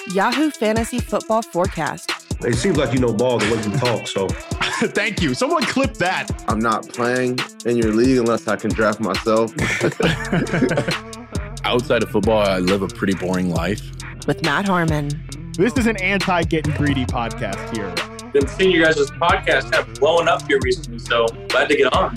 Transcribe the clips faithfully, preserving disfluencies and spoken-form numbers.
Yahoo Fantasy Football Forecast. It seems like you know ball the way you talk, so. Thank you. Someone clip that. I'm not playing in your league unless I can draft myself. Outside of football, I live a pretty boring life. With Matt Harmon. This is an anti-getting greedy podcast here. Been seeing you guys' podcast kind of blowing up here recently, so glad to get on.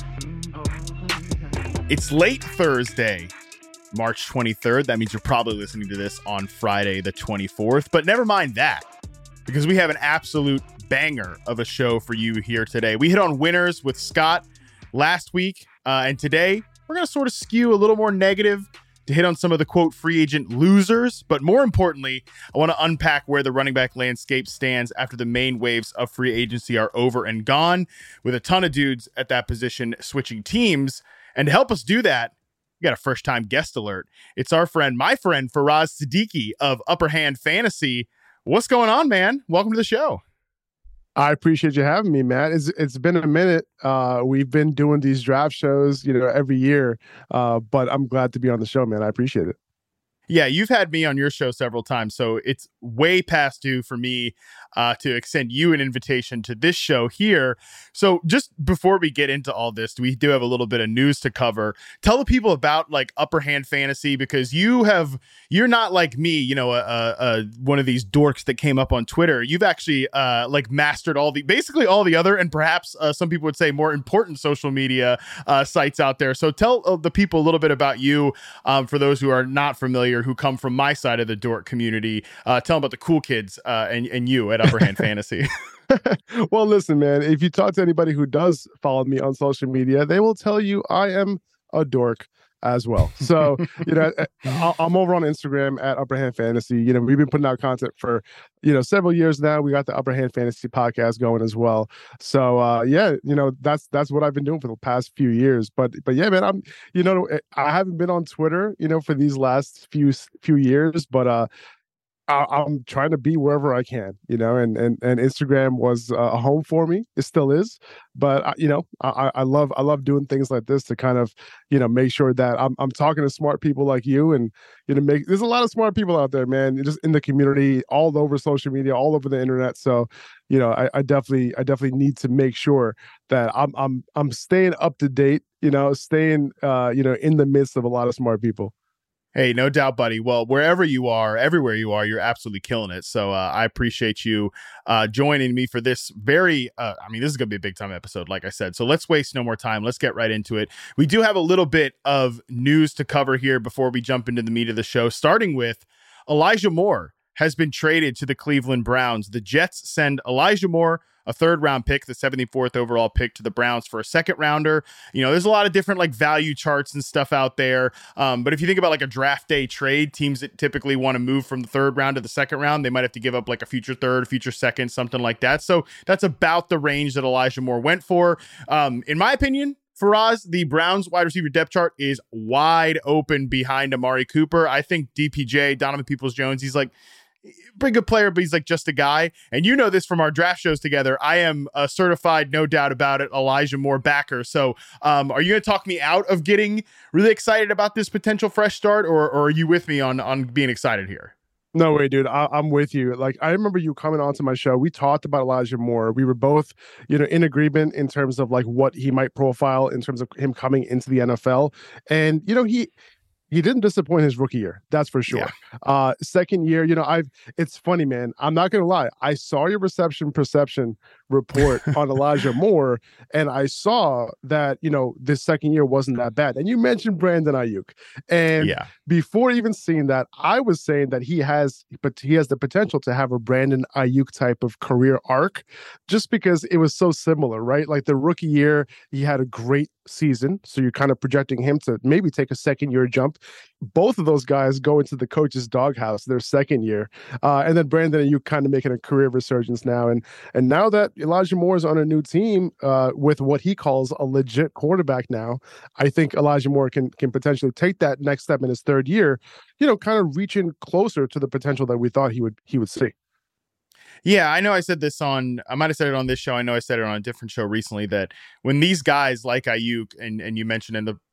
It's late Thursday, March twenty-third. That means you're probably listening to this on Friday the twenty-fourth. But never mind that, because we have an absolute banger of a show for you here today. We hit on winners with Scott last week, uh, and today we're going to sort of skew a little more negative to hit on some of the, quote, free agent losers. But more importantly, I want to unpack where the running back landscape stands after the main waves of free agency are over and gone, with a ton of dudes at that position switching teams. And to help us do that, we got a first-time guest alert. It's our friend, my friend, Faraz Siddiqui of Upper Hand Fantasy. What's going on, man? Welcome to the show. I appreciate you having me, Matt. It's it's been a minute. Uh, we've been doing these draft shows, you know, every year. Uh, but I'm glad to be on the show, man. I appreciate it. Yeah, you've had me on your show several times, so it's way past due for me uh, to extend you an invitation to this show here. So just before we get into all this, we do have a little bit of news to cover. Tell the people about like Upper Hand Fantasy, because you have, you're not like me, you know, a, a, a one of these dorks that came up on Twitter. You've actually uh, like mastered all the, basically all the other, and perhaps uh, some people would say more important social media uh, sites out there. So tell uh, the people a little bit about you, um, for those who are not familiar, who come from my side of the dork community. Uh, tell them about the cool kids uh, and, and you at Upper Hand Fantasy. Well, listen, man, if you talk to anybody who does follow me on social media, they will tell you I am a dork as well. So, you know, I'm over on Instagram at Upper Hand Fantasy. You know, we've been putting out content for, you know, several years now. We got the Upper Hand Fantasy podcast going as well. So, uh, yeah, you know, that's that's what I've been doing for the past few years. But, but yeah, man, I'm, you know, I haven't been on Twitter, you know, for these last few few years, but uh, I'm trying to be wherever I can, you know, and and and Instagram was a home for me. It still is, but you know, I, I love I love doing things like this to kind of, you know, make sure that I'm I'm talking to smart people like you, and you know, make there's a lot of smart people out there, man, just in the community, all over social media, all over the internet. So, you know, I, I definitely I definitely need to make sure that I'm I'm I'm staying up to date, you know, staying uh, you know, in the midst of a lot of smart people. Hey, no doubt, buddy. Well, wherever you are, everywhere you are, you're absolutely killing it. So uh, I appreciate you uh, joining me for this very, uh, I mean, this is going to be a big time episode, like I said. So let's waste no more time. Let's get right into it. We do have a little bit of news to cover here before we jump into the meat of the show, starting with Elijah Moore has been traded to the Cleveland Browns. The Jets send Elijah Moore, a third round pick, the seventy-fourth overall pick, to the Browns for a second rounder. You know, there's a lot of different like value charts and stuff out there. Um, but if you think about like a draft day trade, teams that typically want to move from the third round to the second round, they might have to give up like a future third, future second, something like that. So that's about the range that Elijah Moore went for. Um, in my opinion, Faraz, the Browns wide receiver depth chart is wide open behind Amari Cooper. I think D P J, Donovan Peoples-Jones, he's like, pretty good player, but he's like just a guy. And you know this from our draft shows together. I am a certified, no doubt about it, Elijah Moore backer. So um, are you going to talk me out of getting really excited about this potential fresh start, or, or are you with me on, on being excited here? No way, dude. I, I'm with you. Like, I remember you coming onto my show. We talked about Elijah Moore. We were both, you know, in agreement in terms of like what he might profile in terms of him coming into the N F L. And, you know, he... He didn't disappoint his rookie year, that's for sure. Yeah. Uh, second year, you know, I've. It's funny, man. I'm not gonna lie. I saw your reception perception report on Elijah Moore, and I saw that, you know, this second year wasn't that bad. And you mentioned Brandon Ayuk, and yeah. before even seeing that, I was saying that he has, but he has the potential to have a Brandon Ayuk type of career arc, just because it was so similar, right? Like the rookie year, he had a great season, so you're kind of projecting him to maybe take a second year jump. Both of those guys go into the coach's doghouse their second year, uh, and then Brandon Ayuk kind of making a career resurgence now, and and now that Elijah Moore is on a new team uh, with what he calls a legit quarterback now, I think Elijah Moore can can potentially take that next step in his third year, you know, kind of reaching closer to the potential that we thought he would he would see. Yeah, I know I said this on, I might have said it on this show. I know I said it on a different show recently, that when these guys like Ayuk, and, and you mentioned in the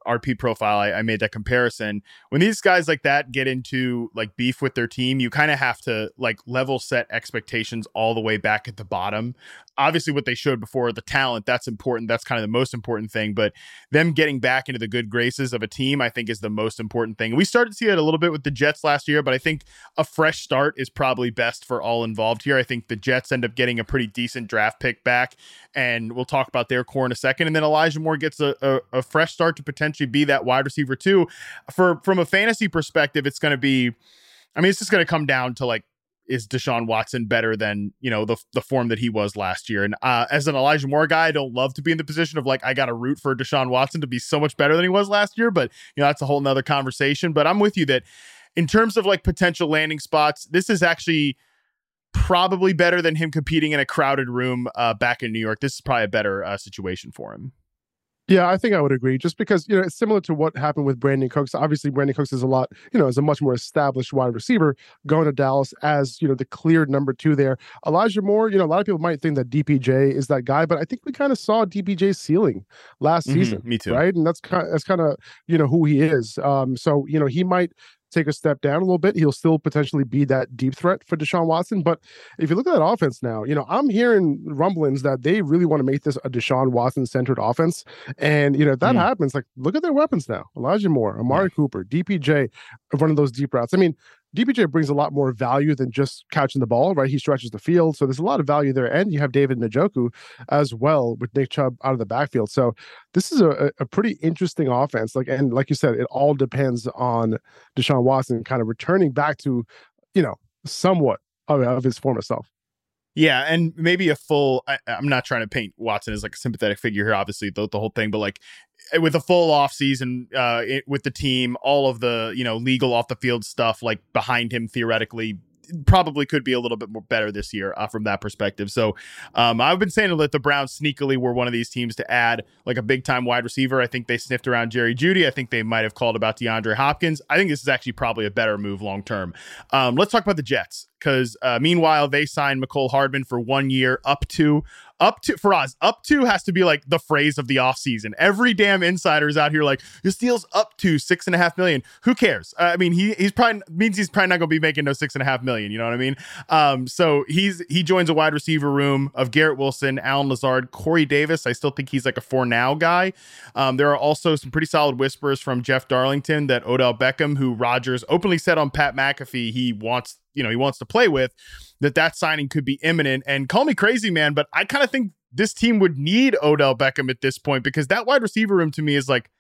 R P profile, I, I made that comparison. When these guys like that get into like beef with their team, you kind of have to like level set expectations all the way back at the bottom. Obviously, what they showed before, the talent, that's important. That's kind of the most important thing. But them getting back into the good graces of a team, I think, is the most important thing. We started to see it a little bit with the Jets last year, but I think a fresh start is probably best for all involved here. I think the Jets end up getting a pretty decent draft pick back, and we'll talk about their core in a second. And then Elijah Moore gets a, a, a fresh start to potentially be that wide receiver too. For from a fantasy perspective, it's going to be, I mean, it's just going to come down to like, is Deshaun Watson better than, you know, the the form that he was last year? And uh, as an Elijah Moore guy, I don't love to be in the position of like, I got to root for Deshaun Watson to be so much better than he was last year. But, you know, that's a whole nother conversation. But I'm with you that in terms of like potential landing spots, this is actually probably better than him competing in a crowded room uh, back in New York. This is probably a better uh, situation for him. Yeah, I think I would agree. Just because, you know, it's similar to what happened with Brandon Cooks. Obviously, Brandon Cooks is a lot, you know, is a much more established wide receiver going to Dallas as, you know, the clear number two there. Elijah Moore, you know, a lot of people might think that D P J is that guy, but I think we kind of saw D P J's ceiling last Mm-hmm, season. me too. Right. And that's kind of, that's kind of, you know, who he is. Um, so, you know, he might take a step down a little bit. He'll still potentially be that deep threat for Deshaun Watson. But if you look at that offense now, you know, I'm hearing rumblings that they really want to make this a Deshaun Watson centered offense. And, you know, if that mm. happens, like, look at their weapons now. Elijah Moore, Amari yeah. Cooper, D P J, running those deep routes. I mean, D P J brings a lot more value than just catching the ball, right? He stretches the field. So there's a lot of value there. And you have David Njoku as well with Nick Chubb out of the backfield. So this is a, a pretty interesting offense. Like, and like you said, it all depends on Deshaun Watson kind of returning back to, you know, somewhat of, of his former self. Yeah, and maybe a full, I, I'm not trying to paint Watson as like a sympathetic figure here, obviously, the, the whole thing, but like with a full off season uh, it, with the team, all of the, you know, legal off the field stuff like behind him theoretically probably could be a little bit more better this year uh, from that perspective. So um, I've been saying that the Browns sneakily were one of these teams to add like a big time wide receiver. I think they sniffed around Jerry Jeudy. I think they might have called about DeAndre Hopkins. I think this is actually probably a better move long term. Um, let's talk about the Jets. Because uh, meanwhile, they signed Mecole Hardman for one year up to up to for us. Up to has to be like the phrase of the offseason. Every damn insider is out here like this deal's up to six and a half million. Who cares? Uh, I mean, he he's probably means he's probably not going to be making no six and a half million. You know what I mean? Um, so he's he joins a wide receiver room of Garrett Wilson, Allen Lazard, Corey Davis. I still think he's like a for now guy. Um, there are also some pretty solid whispers from Jeff Darlington that Odell Beckham, who Rodgers openly said on Pat McAfee he wants. you know, he wants to play with, that that signing could be imminent. And call me crazy, man, but I kind of think this team would need Odell Beckham at this point because that wide receiver room to me is like,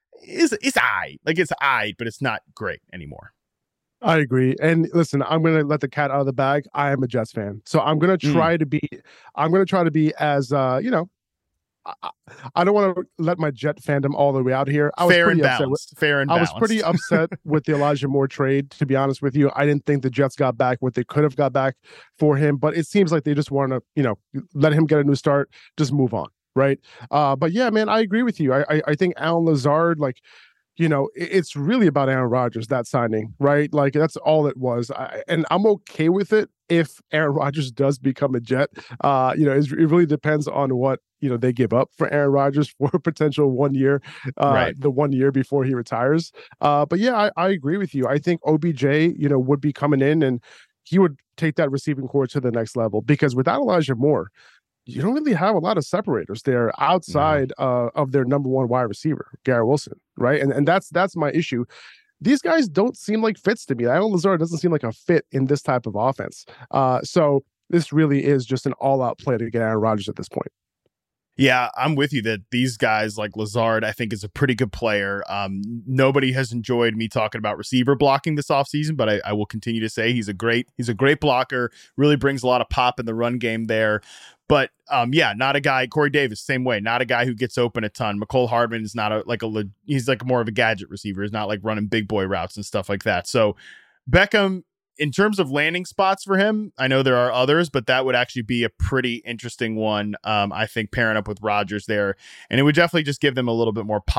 is it's I like it's I, but it's not great anymore. I agree. And listen, I'm going to let the cat out of the bag. I am a Jets fan. So I'm going to try mm. to be, I'm going to try to be as, uh, you know, I, I don't want to let my Jet fandom all the way out here. I was Fair pretty and upset balanced. With, Fair and I balanced. was pretty upset with the Elijah Moore trade, to be honest with you. I didn't think the Jets got back what they could have got back for him, but it seems like they just want to, you know, let him get a new start, just move on, right? Uh, but yeah, man, I agree with you. I, I, I think Allen Lazard, like, you know, it's really about Aaron Rodgers, that signing, right? Like, that's all it was. I, and I'm okay with it if Aaron Rodgers does become a Jet. Uh, you know, it really depends on what, you know, they give up for Aaron Rodgers for a potential one year, uh, right. the one year before he retires. Uh, but yeah, I, I agree with you. I think O B J, you know, would be coming in and he would take that receiving core to the next level because without Elijah Moore, you don't really have a lot of separators there outside no. uh, of their number one wide receiver, Garrett Wilson, right? And and that's that's my issue. These guys don't seem like fits to me. Allen Lazard doesn't seem like a fit in this type of offense. Uh, so this really is just an all-out play to get Aaron Rodgers at this point. Yeah, I'm with you that these guys like Lazard, I think, is a pretty good player. Um, nobody has enjoyed me talking about receiver blocking this offseason, but I, I will continue to say he's a great he's a great blocker, really brings a lot of pop in the run game there. But um, yeah, not a guy. Corey Davis, same way, not a guy who gets open a ton. Mecole Hardman is not a like a he's like more of a gadget receiver. He's not like running big boy routes and stuff like that. So Beckham, in terms of landing spots for him, I know there are others, but that would actually be a pretty interesting one. Um, I think pairing up with Rodgers there, and it would definitely just give them a little bit more pop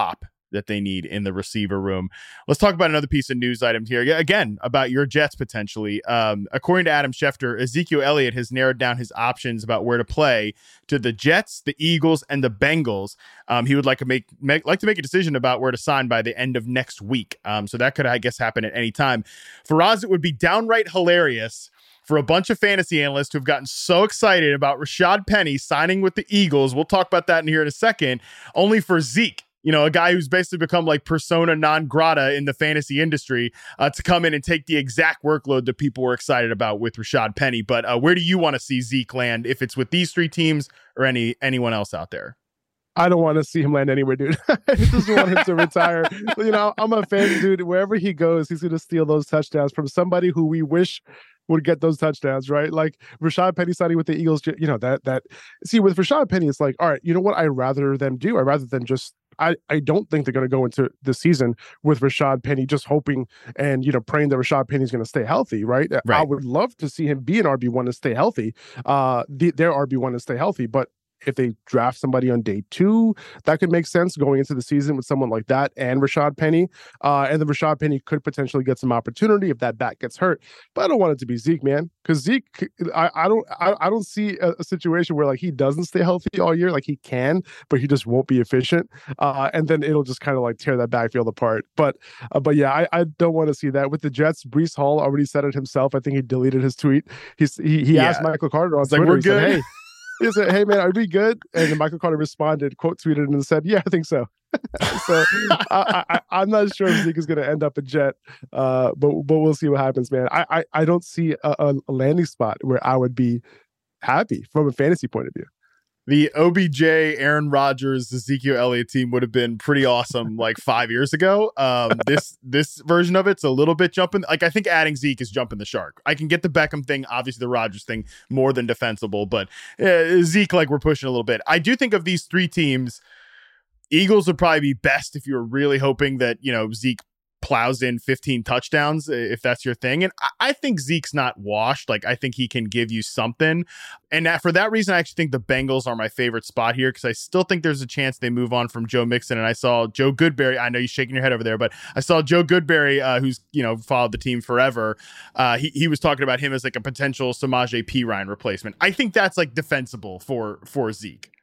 that they need in the receiver room. Let's talk about another piece of news item here. Again, about your Jets potentially. Um, according to Adam Schefter, Ezekiel Elliott has narrowed down his options about where to play to the Jets, the Eagles, and the Bengals. Um, he would like to make, make like to make a decision about where to sign by the end of next week. Um, so that could, I guess, happen at any time. For Oz, it would be downright hilarious for a bunch of fantasy analysts who have gotten so excited about Rashad Penny signing with the Eagles. We'll talk about that in here in a second. Only for Zeke, you know, a guy who's basically become like persona non grata in the fantasy industry, uh, to come in and take the exact workload that people were excited about with Rashad Penny. But uh, where do you want to see Zeke land, if it's with these three teams or any anyone else out there? I don't want to see him land anywhere, dude. I just want him to retire. You know, I'm a fan, dude. Wherever he goes, he's going to steal those touchdowns from somebody who we wish would get those touchdowns, right? Like Rashad Penny signing with the Eagles, you know, that, that, see, with Rashad Penny, it's like, all right, you know what I'd rather them do? I'd rather them just, I, I don't think they're going to go into the season with Rashad Penny just hoping and, you know, praying that Rashad Penny's going to stay healthy, right? right? I would love to see him be an R B one and stay healthy, uh, the, their R B one and stay healthy, but if they draft somebody on day two, that could make sense going into the season with someone like that and Rashad Penny. Uh, and then Rashad Penny could potentially get some opportunity if that back gets hurt. But I don't want it to be Zeke, man, because Zeke, I, I don't, I, I don't see a, a situation where like he doesn't stay healthy all year. Like he can, but he just won't be efficient. Uh, and then it'll just kind of like tear that backfield apart. But, uh, but yeah, I, I don't want to see that with the Jets. Breece Hall already said it himself. I think he deleted his tweet. He's he he yeah. asked Michael Carter on it's Twitter. Like, we're he good. Said, hey. He said, hey, man, are we good? And then Michael Carter responded, quote tweeted, and said, yeah, I think so. so I, I, I'm not sure if Zeke is going to end up a Jet, uh, but but we'll see what happens, man. I, I, I don't see a, a landing spot where I would be happy from a fantasy point of view. The O B J, Aaron Rodgers, Ezekiel Elliott team would have been pretty awesome like five years ago. Um, this this version of it's a little bit jumping. Like I think adding Zeke is jumping the shark. I can get the Beckham thing, obviously the Rodgers thing, more than defensible, but uh, Zeke, like we're pushing a little bit. I do think of these three teams, Eagles would probably be best if you were really hoping that, you know, Zeke plows in fifteen touchdowns, if that's your thing. And I, I think Zeke's not washed. Like, I think he can give you something. And that, for that reason, I actually think the Bengals are my favorite spot here, because I still think there's a chance they move on from Joe Mixon. And I saw Joe Goodberry. I know you're shaking your head over there, but I saw Joe Goodberry, uh, who's, you know, followed the team forever. Uh, he, he was talking about him as like a potential Samaje Perine replacement. I think that's like defensible for, for Zeke.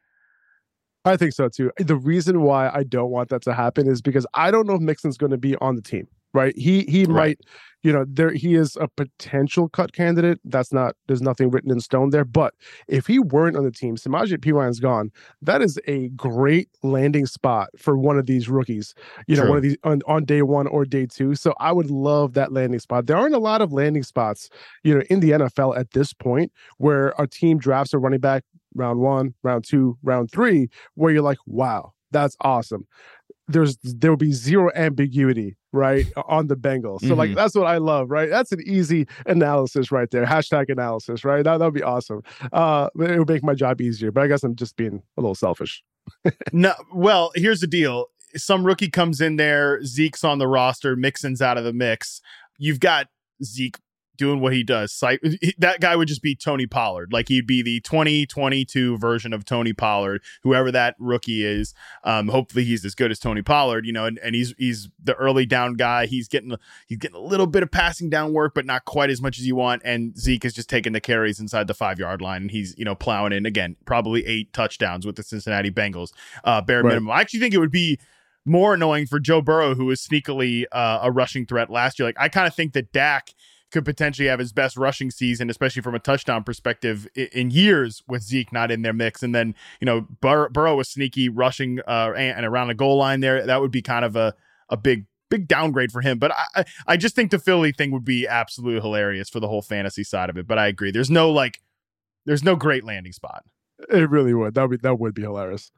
I think so too. The reason why I don't want that to happen is because I don't know if Mixon's going to be on the team, right? He he right. might, you know, there he is a potential cut candidate. That's not, there's nothing written in stone there. But if he weren't on the team, Samaje Perine's gone. That is a great landing spot for one of these rookies, you know, True. one of these on, on day one or day two. So I would love that landing spot. There aren't a lot of landing spots, you know, in the N F L at this point where a team drafts a running back round one, round two, round three, where you're like, wow, that's awesome. There's there will be zero ambiguity, right, on the Bengals. So mm-hmm. like that's what I love, right? That's an easy analysis right there. Hashtag analysis, right? That would be awesome. Uh, it would make my job easier. But I guess I'm just being a little selfish. No, well, here's the deal. Some rookie comes in there, Zeke's on the roster, Mixon's out of the mix. You've got Zeke doing what he does. That guy would just be Tony Pollard. Like he'd be the twenty twenty-two version of Tony Pollard, whoever that rookie is. Um, hopefully he's as good as Tony Pollard, you know, and, and he's he's the early down guy. He's getting he's getting a little bit of passing down work, but not quite as much as you want. And Zeke is just taking the carries inside the five yard line, and he's, you know, plowing in again, probably eight touchdowns with the Cincinnati Bengals, uh, bare right. minimum. I actually think it would be more annoying for Joe Burrow, who was sneakily uh, a rushing threat last year. Like I kind of think that Dak could potentially have his best rushing season, especially from a touchdown perspective, in, in years with Zeke not in their mix. And then, you know, Bur- Burrow was sneaky rushing uh, and, and around the goal line there. That would be kind of a, a big, big downgrade for him. But I, I just think the Philly thing would be absolutely hilarious for the whole fantasy side of it. But I agree. There's no like, there's no great landing spot. It really would. That would be, that would be hilarious.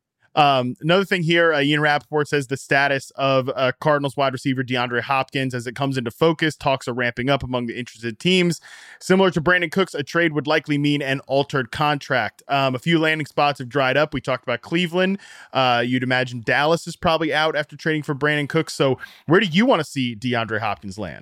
Um, another thing here, uh, Ian Rappaport says the status of uh, Cardinals wide receiver DeAndre Hopkins as it comes into focus. Talks are ramping up among the interested teams. Similar to Brandon Cooks, a trade would likely mean an altered contract. Um, a few landing spots have dried up. We talked about Cleveland. Uh, you'd imagine Dallas is probably out after trading for Brandon Cooks. So where do you want to see DeAndre Hopkins land?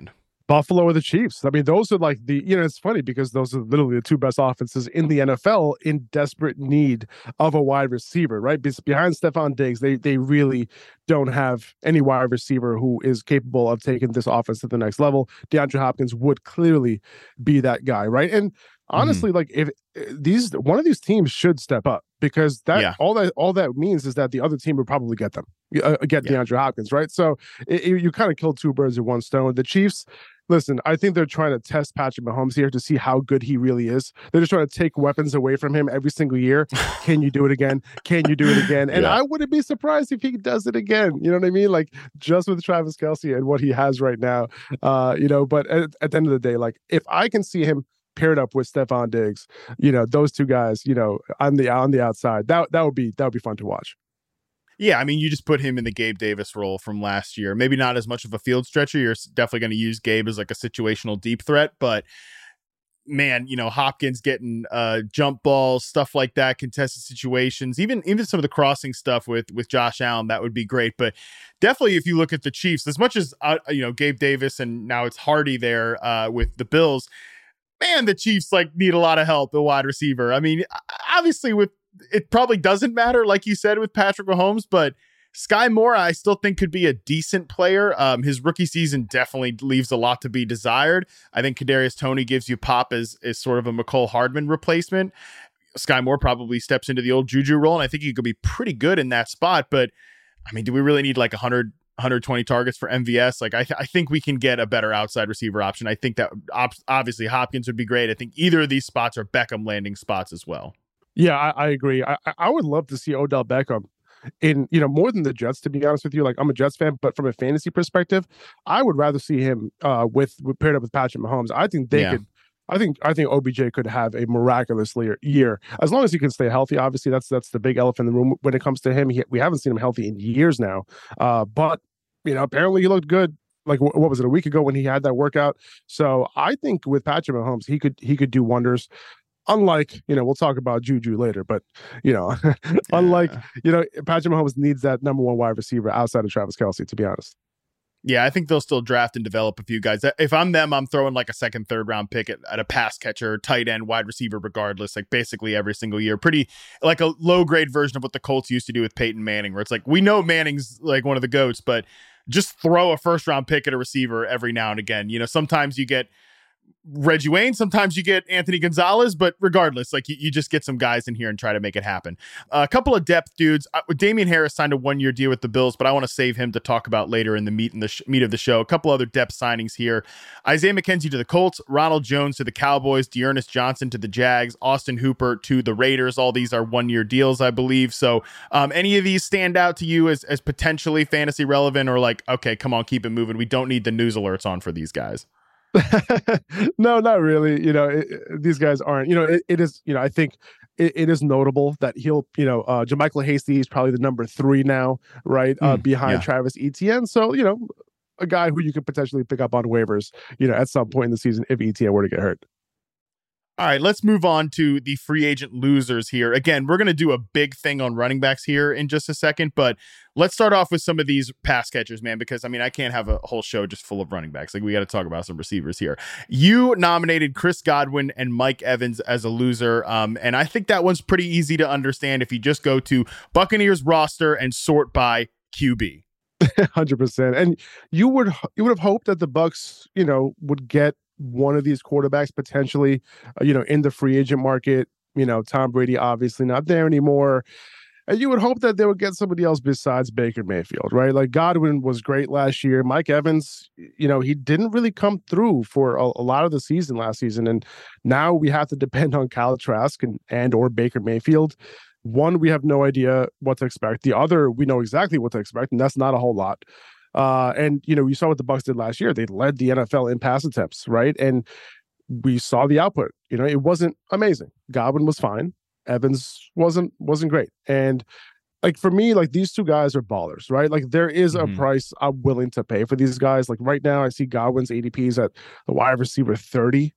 Buffalo or the Chiefs. I mean, those are like the, you know, it's funny because those are literally the two best offenses in the N F L in desperate need of a wide receiver, right? Because behind Stephon Diggs, they they really don't have any wide receiver who is capable of taking this offense to the next level. DeAndre Hopkins would clearly be that guy, right? And honestly, mm-hmm. like if these, one of these teams should step up because that yeah. all that all that means is that the other team would probably get them, uh, get yeah. DeAndre Hopkins, right? So it, it, you kind of kill two birds with one stone. The Chiefs, listen, I think they're trying to test Patrick Mahomes here to see how good he really is. They're just trying to take weapons away from him every single year. Can you do it again? Can you do it again? And yeah. I wouldn't be surprised if he does it again. You know what I mean? Like just with Travis Kelce and what he has right now, uh, you know, but at, at the end of the day, like if I can see him paired up with Stephon Diggs, you know, those two guys, you know, on the, on the outside, that, that would be, that would be fun to watch. Yeah, I mean, you just put him in the Gabe Davis role from last year. Maybe not as much of a field stretcher. You're definitely going to use Gabe as like a situational deep threat, but man, you know, Hopkins getting uh, jump balls, stuff like that, contested situations, even even some of the crossing stuff with with Josh Allen, that would be great. But definitely, if you look at the Chiefs, as much as uh, you know, Gabe Davis and now it's Hardy there uh, with the Bills, man, the Chiefs like need a lot of help at wide receiver. I mean, obviously with it probably doesn't matter, like you said, with Patrick Mahomes, but Sky Moore, I still think could be a decent player. Um, his rookie season definitely leaves a lot to be desired. I think Kadarius Toney gives you pop as, as sort of a McCole Hardman replacement. Sky Moore probably steps into the old Juju role, and I think he could be pretty good in that spot. But I mean, do we really need like one hundred, one hundred twenty targets for M V S? Like, I, th- I think we can get a better outside receiver option. I think that op- obviously Hopkins would be great. I think either of these spots are Beckham landing spots as well. Yeah, I, I agree. I, I would love to see Odell Beckham in, you know, more than the Jets, to be honest with you. Like, I'm a Jets fan, but from a fantasy perspective, I would rather see him uh, with, with paired up with Patrick Mahomes. I think they yeah. could. I think I think O B J could have a miraculous year as long as he can stay healthy. Obviously, that's that's the big elephant in the room when it comes to him. He, we haven't seen him healthy in years now, uh, but you know, apparently he looked good. Like, what was it, a week ago when he had that workout? So I think with Patrick Mahomes, he could he could do wonders. Unlike, you know, we'll talk about Juju later, but, you know, unlike, you know, Patrick Mahomes needs that number one wide receiver outside of Travis Kelce, to be honest. Yeah, I think they'll still draft and develop a few guys. If I'm them, I'm throwing like a second, third round pick at, at a pass catcher, tight end, wide receiver, regardless, like basically every single year. Pretty like a low grade version of what the Colts used to do with Peyton Manning, where it's like, we know Manning's like one of the GOATs, but just throw a first round pick at a receiver every now and again. You know, sometimes you get Reggie Wayne, sometimes you get Anthony Gonzalez, but regardless, like you, you just get some guys in here and try to make it happen. Uh, a couple of depth dudes. Uh, Damian Harris signed a one-year deal with the Bills, but I want to save him to talk about later in the meat in the sh- meat of the show. A couple other depth signings here: Isaiah McKenzie to the Colts, Ronald Jones to the Cowboys, Dearness Johnson to the Jags, Austin Hooper to the Raiders. All these are one-year deals, I believe. So, um, any of these stand out to you as as potentially fantasy relevant, or like, okay, come on, keep it moving. We don't need the news alerts on for these guys. No, not really. You know, it, it, these guys aren't, you know, it, it is, you know, I think it, it is notable that he'll, you know, uh, JaMychal Hasty is probably the number three now, right? Mm, uh, behind yeah. Travis Etienne. So, you know, a guy who you could potentially pick up on waivers, you know, at some point in the season if Etienne were to get hurt. All right, let's move on to the free agent losers here. Again, we're going to do a big thing on running backs here in just a second, but let's start off with some of these pass catchers, man, because, I mean, I can't have a whole show just full of running backs. Like, we got to talk about some receivers here. You nominated Chris Godwin and Mike Evans as a loser, um, and I think that one's pretty easy to understand if you just go to Buccaneers roster and sort by Q B. one hundred percent. And you would you would have hoped that the Bucs, you know, would get one of these quarterbacks potentially, uh, you know, in the free agent market. You know, Tom Brady obviously not there anymore. And you would hope that they would get somebody else besides Baker Mayfield, right? Like Godwin was great last year. Mike Evans, you know, he didn't really come through for a, a lot of the season last season. And now we have to depend on Kyle Trask and, and or Baker Mayfield. One, we have no idea what to expect. The other, we know exactly what to expect, and that's not a whole lot. Uh, and, you know, you saw what the Bucs did last year. They led the N F L in pass attempts, right? And we saw the output. You know, it wasn't amazing. Godwin was fine. Evans wasn't wasn't great. And, like, for me, like, these two guys are ballers, right? Like, there is mm-hmm. a price I'm willing to pay for these guys. Like, right now, I see Godwin's A D Ps at the wide receiver thirty.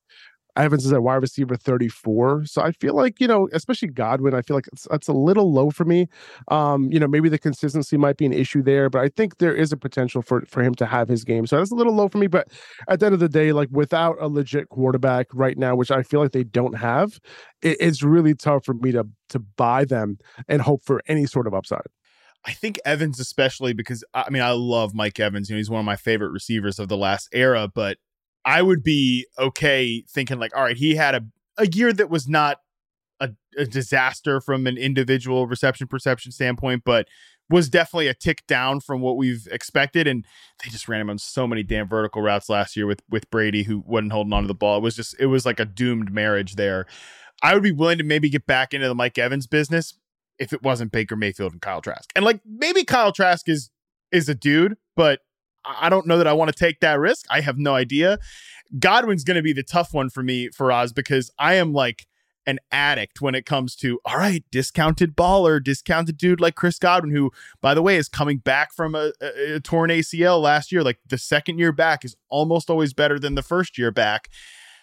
Evans is at wide receiver thirty-four. So I feel like, you know, especially Godwin, I feel like it's, it's a little low for me. Um, you know, maybe the consistency might be an issue there, but I think there is a potential for, for him to have his game. So that's a little low for me. But at the end of the day, like without a legit quarterback right now, which I feel like they don't have, it, it's really tough for me to to buy them and hope for any sort of upside. I think Evans, especially because, I mean, I love Mike Evans. You know, he's one of my favorite receivers of the last era, but I would be okay thinking like, all right, he had a, a year that was not a, a disaster from an individual reception perception standpoint, but was definitely a tick down from what we've expected. And they just ran him on so many damn vertical routes last year with, with Brady, who wasn't holding on to the ball. It was just, it was like a doomed marriage there. I would be willing to maybe get back into the Mike Evans business if it wasn't Baker Mayfield and Kyle Trask. And like, maybe Kyle Trask is, is a dude, but I don't know that I want to take that risk. I have no idea. Godwin's going to be the tough one for me, Faraz, because I am like an addict when it comes to, all right, discounted baller, discounted dude like Chris Godwin, who, by the way, is coming back from a, a, a torn A C L last year. Like the second year back is almost always better than the first year back.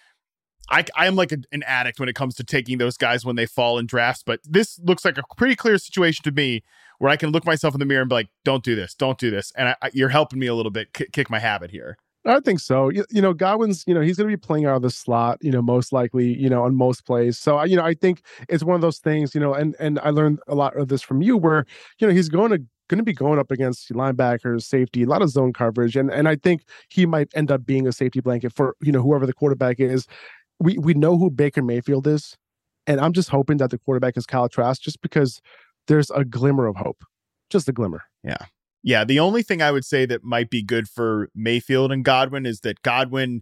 I, I am like a, an addict when it comes to taking those guys when they fall in drafts, but this looks like a pretty clear situation to me where I can look myself in the mirror and be like, don't do this, don't do this. And I, I, you're helping me a little bit k- kick my habit here. I think so. You, you know, Godwin's, you know, he's going to be playing out of the slot, you know, most likely, you know, on most plays. So, you know, I think it's one of those things, you know, and and I learned a lot of this from you where, you know, he's going to going to be going up against linebackers, safety, a lot of zone coverage. And and I think he might end up being a safety blanket for, you know, whoever the quarterback is. We we know who Baker Mayfield is. And I'm just hoping that the quarterback is Kyle Trask just because there's a glimmer of hope, just a glimmer. Yeah. Yeah. The only thing I would say that might be good for Mayfield and Godwin is that Godwin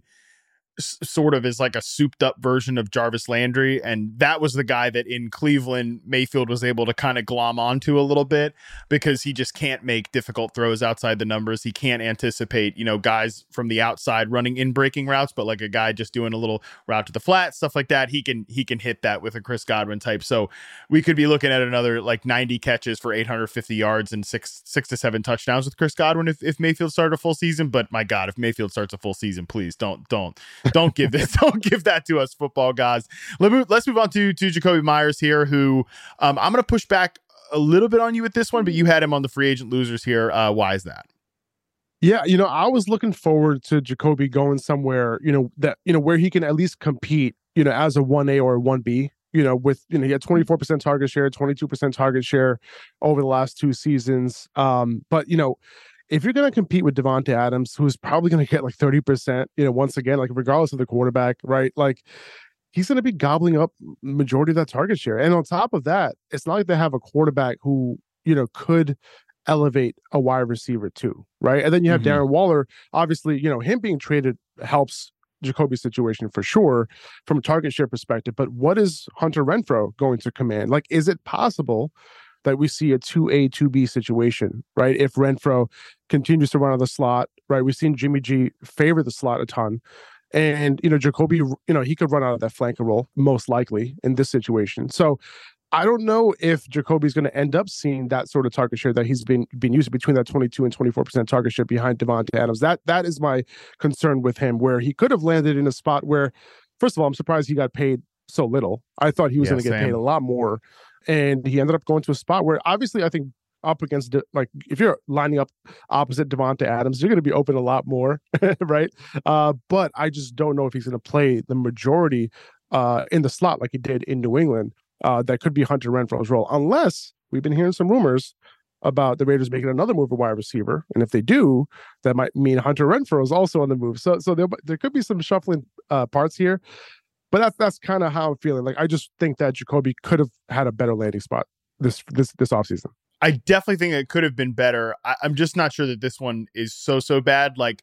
s- sort of is like a souped up version of Jarvis Landry. And that was the guy that in Cleveland, Mayfield was able to kind of glom onto a little bit because he just can't make difficult throws outside the numbers. He can't anticipate, you know, guys from the outside running in breaking routes, but like a guy just doing a little route to the flat, stuff like that. He can, he can hit that with a Chris Godwin type. So we could be looking at another like ninety catches for eight hundred fifty yards and six, six to seven touchdowns with Chris Godwin if, if Mayfield started a full season. But my God, if Mayfield starts a full season, please don't, don't, Don't give this. Don't give that to us, football guys. Let me, let's move on to to Jakobi Meyers here, who um, I'm going to push back a little bit on you with this one, but you had him on the free agent losers here. Uh, why is that? Yeah, you know, I was looking forward to Jakobi going somewhere, you know, that you know where he can at least compete, you know, as a one A or a one B. You know, with you know he had twenty-four percent target share, twenty-two percent target share over the last two seasons. Um, but you know. If you're going to compete with Davante Adams, who's probably going to get like thirty percent, you know, once again, like regardless of the quarterback, right? Like he's going to be gobbling up majority of that target share. And on top of that, it's not like they have a quarterback who, you know, could elevate a wide receiver too, right? And then you have mm-hmm. Darren Waller. Obviously, you know, him being traded helps Jakobi's situation for sure from a target share perspective. But what is Hunter Renfrow going to command? Like, is it possible that we see a two A, two B situation, right? If Renfrow continues to run out of the slot, right? We've seen Jimmy G favor the slot a ton. And, you know, Jakobi, you know, he could run out of that flanker role, most likely, in this situation. So I don't know if Jakobi's going to end up seeing that sort of target share that he's been been used to between that twenty-two and twenty-four percent target share behind Davante Adams. That That is my concern with him, where he could have landed in a spot where, first of all, I'm surprised he got paid so little. I thought he was yeah, going to get paid a lot more. And he ended up going to a spot where obviously I think up against, like, if you're lining up opposite Davante Adams, you're going to be open a lot more, right? Uh, but I just don't know if he's going to play the majority uh, in the slot like he did in New England. Uh, that could be Hunter Renfrow's role, unless we've been hearing some rumors about the Raiders making another move at wide receiver. And if they do, that might mean Hunter Renfrow is also on the move. So so there, there could be some shuffling uh, parts here. But that's that's kind of how I'm feeling. Like, I just think that Jakobi could have had a better landing spot this this this offseason. I definitely think it could have been better. I, I'm just not sure that this one is so, so bad. Like,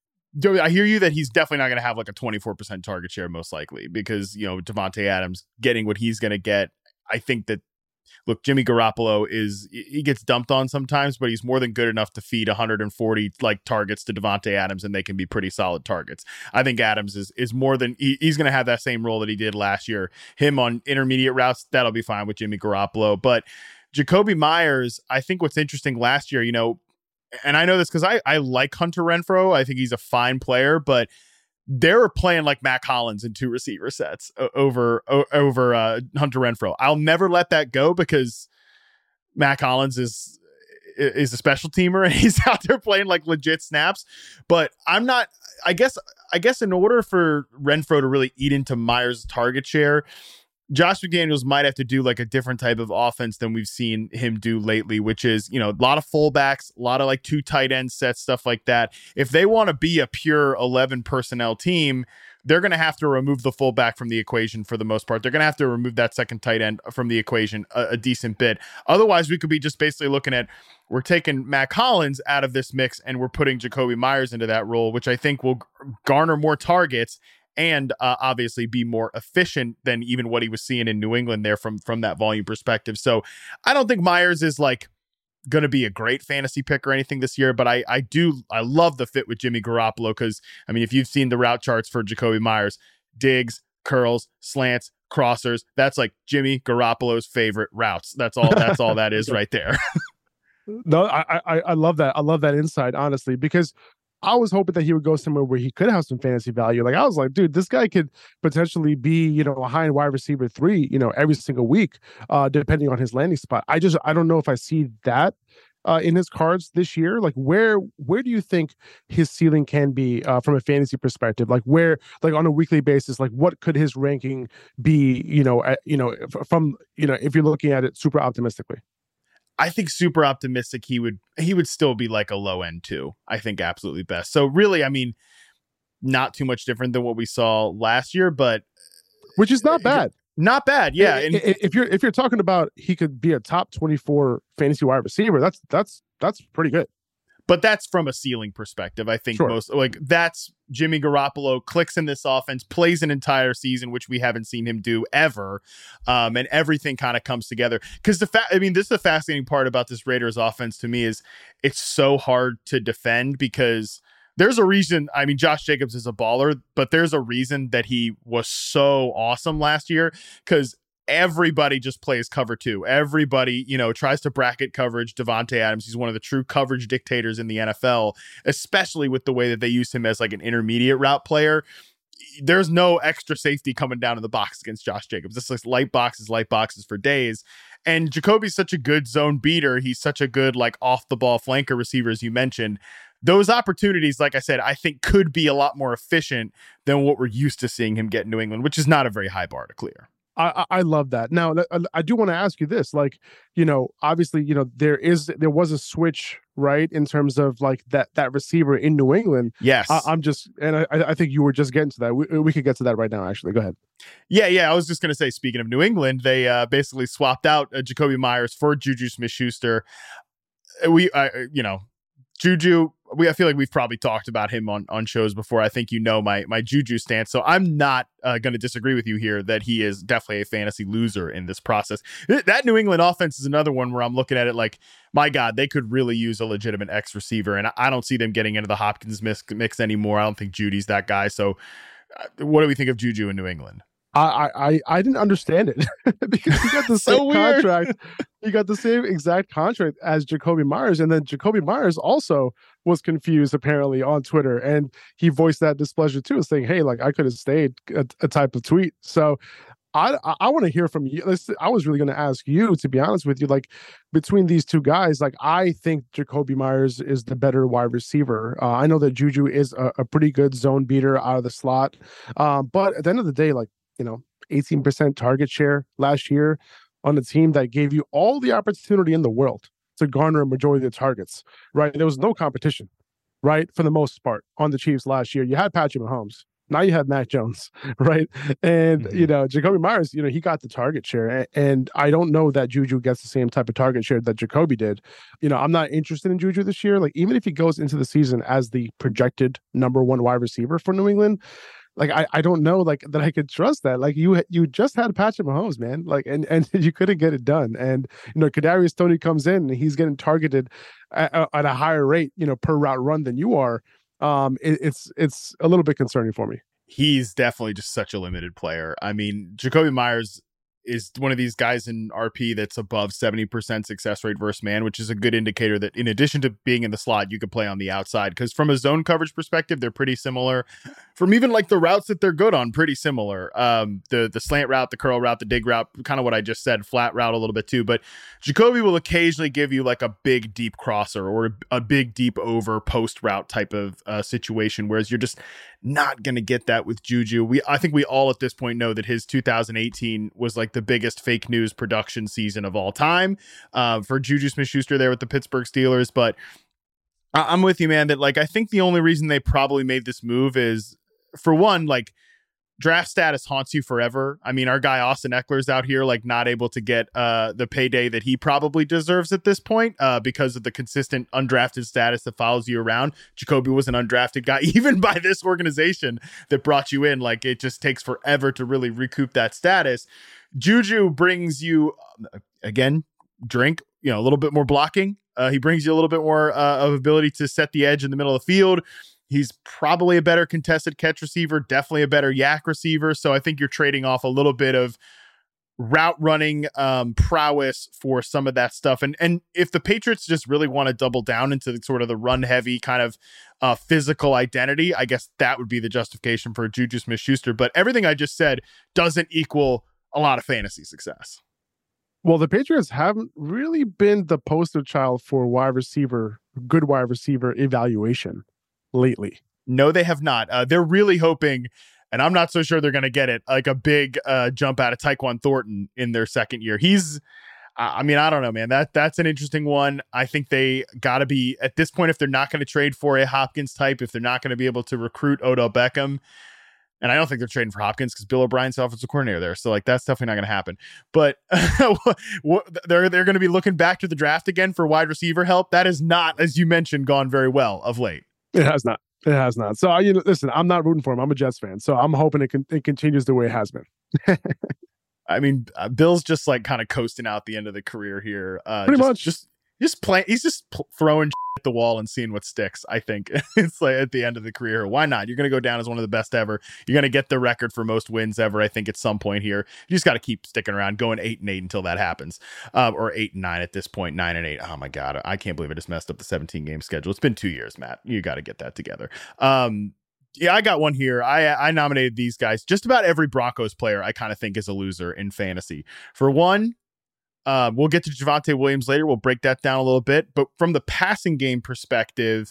I hear you that he's definitely not going to have like a twenty-four percent target share, most likely, because, you know, Davante Adams getting what he's going to get. I think that, look, Jimmy Garoppolo is, he gets dumped on sometimes, but he's more than good enough to feed one hundred forty like targets to Davante Adams, and they can be pretty solid targets. I think Adams is is more than, he, he's going to have that same role that he did last year. Him on intermediate routes, that'll be fine with Jimmy Garoppolo. But Jakobi Meyers, I think what's interesting last year, you know, and I know this because I, I like Hunter Renfrow. I think he's a fine player, but they were playing like Mac Hollins in two receiver sets o- over o- over uh, Hunter Renfrow. I'll never let that go because Mac Hollins is is a special teamer and he's out there playing like legit snaps. But I'm not. I guess I guess in order for Renfrow to really eat into Myers' target share, Josh McDaniels might have to do like a different type of offense than we've seen him do lately, which is, you know, a lot of fullbacks, a lot of like two tight end sets, stuff like that. If they want to be a pure eleven personnel team, they're going to have to remove the fullback from the equation for the most part. They're going to have to remove that second tight end from the equation a, a decent bit. Otherwise, we could be just basically looking at, we're taking Mac Hollins out of this mix and we're putting Jakobi Meyers into that role, which I think will garner more targets and uh, obviously be more efficient than even what he was seeing in New England there from, from that volume perspective. So I don't think Myers is like going to be a great fantasy pick or anything this year, but I I do, I love the fit with Jimmy Garoppolo because, I mean, if you've seen the route charts for Jakobi Meyers, digs, curls, slants, crossers, that's like Jimmy Garoppolo's favorite routes. That's all, that's all that is right there. No, I, I I love that. I love that insight, honestly, because I was hoping that he would go somewhere where he could have some fantasy value. Like I was like, dude, this guy could potentially be, you know, a high end wide receiver three, you know, every single week, uh, depending on his landing spot. I just, I don't know if I see that uh, in his cards this year. Like where, where do you think his ceiling can be uh, from a fantasy perspective? Like where, like on a weekly basis, like what could his ranking be, you know, at, you know, from, you know, if you're looking at it super optimistically? I think super optimistic he would he would still be like a low end two. I think absolutely best. So really, I mean, not too much different than what we saw last year, but which is not bad. Not bad, yeah. And if you're if you're talking about he could be a top twenty-four fantasy wide receiver, that's that's that's pretty good. But that's from a ceiling perspective. I think sure. most like that's Jimmy Garoppolo clicks in this offense, plays an entire season, which we haven't seen him do ever. Um, and everything kind of comes together. Because the fact, I mean, this is the fascinating part about this Raiders offense to me is it's so hard to defend because there's a reason. I mean, Josh Jacobs is a baller, but there's a reason that he was so awesome last year because everybody just plays cover two. Everybody, you know, tries to bracket coverage. Devontae Adams, he's one of the true coverage dictators in the N F L, especially with the way that they use him as like an intermediate route player. There's no extra safety coming down in the box against Josh Jacobs. This is light boxes, light boxes for days. And Jacoby's such a good zone beater. He's such a good like off the ball flanker receiver, as you mentioned. Those opportunities, like I said, I think could be a lot more efficient than what we're used to seeing him get in New England, which is not a very high bar to clear. I, I love that. Now, I do want to ask you this, like, you know, obviously, you know, there is, there was a switch, right, in terms of like that, that receiver in New England. Yes. I, I'm just, and I, I think you were just getting to that. We, we could get to that right now, actually. Go ahead. Yeah, yeah. I was just going to say, speaking of New England, they uh, basically swapped out uh, Jakobi Meyers for Juju Smith-Schuster. We, uh, you know, Juju, we I feel like we've probably talked about him on, on shows before. I think you know my my Juju stance, so I'm not uh, going to disagree with you here that he is definitely a fantasy loser in this process. That New England offense is another one where I'm looking at it like, my God, they could really use a legitimate X receiver, and I don't see them getting into the Hopkins mix, mix anymore. I don't think Judy's that guy. So, uh, what do we think of Juju in New England? I I I didn't understand it because he got the so same weird. contract. He got the same exact contract as Jakobi Meyers, and then Jakobi Meyers also was confused apparently on Twitter, and he voiced that displeasure too, saying, "Hey, like I could have stayed," a, a type of tweet. So I I, I want to hear from you. Let's, I was really going to ask you, to be honest with you, like between these two guys, like I think Jakobi Meyers is the better wide receiver. Uh, I know that Juju is a, a pretty good zone beater out of the slot, um, but at the end of the day, like, you know, eighteen percent target share last year on a team that gave you all the opportunity in the world to garner a majority of the targets, right? There was no competition, right? For the most part on the Chiefs last year. You had Patrick Mahomes. Now you have Mac Jones, right? And, mm-hmm. you know, Jakobi Meyers, you know, he got the target share. And I don't know that Juju gets the same type of target share that Jakobi did. You know, I'm not interested in Juju this year. Like, even if he goes into the season as the projected number one wide receiver for New England, like, I, I don't know, like, that I could trust that. Like, you you just had Patrick Mahomes, man. Like, and, and you couldn't get it done. And, you know, Kadarius Toney comes in and he's getting targeted at, at a higher rate, you know, per route run than you are. Um, it, it's it's a little bit concerning for me. He's definitely just such a limited player. I mean, Jakobi Meyers is one of these guys in R P that's above seventy percent success rate versus man, which is a good indicator that in addition to being in the slot, you could play on the outside. Because from a zone coverage perspective, they're pretty similar. From even like the routes that they're good on, pretty similar. Um, the the slant route, the curl route, the dig route, kind of what I just said, flat route a little bit too. But Jacoby will occasionally give you like a big deep crosser or a big deep over post route type of uh, situation, whereas you're just not going to get that with Juju. We I think we all at this point know that his two thousand eighteen was like the biggest fake news production season of all time uh, for Juju Smith-Schuster there with the Pittsburgh Steelers. But I- I'm with you, man, that like I think the only reason they probably made this move is, for one, like draft status haunts you forever. I mean, our guy Austin Eckler's out here like not able to get uh, the payday that he probably deserves at this point uh, because of the consistent undrafted status that follows you around. Jacoby was an undrafted guy, even by this organization that brought you in. Like, it just takes forever to really recoup that status. Juju brings you, again, drink, you know, a little bit more blocking. Uh, he brings you a little bit more uh, of ability to set the edge in the middle of the field. He's probably a better contested catch receiver, definitely a better yak receiver. So I think you're trading off a little bit of route running um, prowess for some of that stuff. And and if the Patriots just really want to double down into the, sort of the run heavy kind of uh, physical identity, I guess that would be the justification for Juju Smith-Schuster. But everything I just said doesn't equal a lot of fantasy success. Well, the Patriots haven't really been the poster child for wide receiver, good wide receiver evaluation lately. No, they have not. Uh, they're really hoping, and I'm not so sure they're going to get it, like a big uh, jump out of Tyquan Thornton in their second year. He's, I mean, I don't know, man. That That's an interesting one. I think they got to be, at this point, if they're not going to trade for a Hopkins type, if they're not going to be able to recruit Odell Beckham, and I don't think they're trading for Hopkins because Bill O'Brien's the offensive coordinator there. So, like, that's definitely not going to happen. But they're they're going to be looking back to the draft again for wide receiver help. That is not, as you mentioned, gone very well of late. It has not. It has not. So, you know, listen, I'm not rooting for him. I'm a Jets fan. So I'm hoping it, con- it continues the way it has been. I mean, uh, Bill's just like kind of coasting out the end of the career here. Uh, Pretty just, much. Just, just playing. He's just pl- throwing at the wall and seeing what sticks. I think it's like at the end of the career. Why not? You're going to go down as one of the best ever. You're going to get the record for most wins ever, I think, at some point here. You just got to keep sticking around, going eight and eight until that happens, um, or eight and nine at this point, nine and eight. Oh my God, I can't believe I just messed up the seventeen game schedule. It's been two years, Matt. You got to get that together. Um, yeah, I got one here. I I nominated these guys. Just about every Broncos player I kind of think is a loser in fantasy. For one, Uh, we'll get to Javonte Williams later. We'll break that down a little bit. But from the passing game perspective,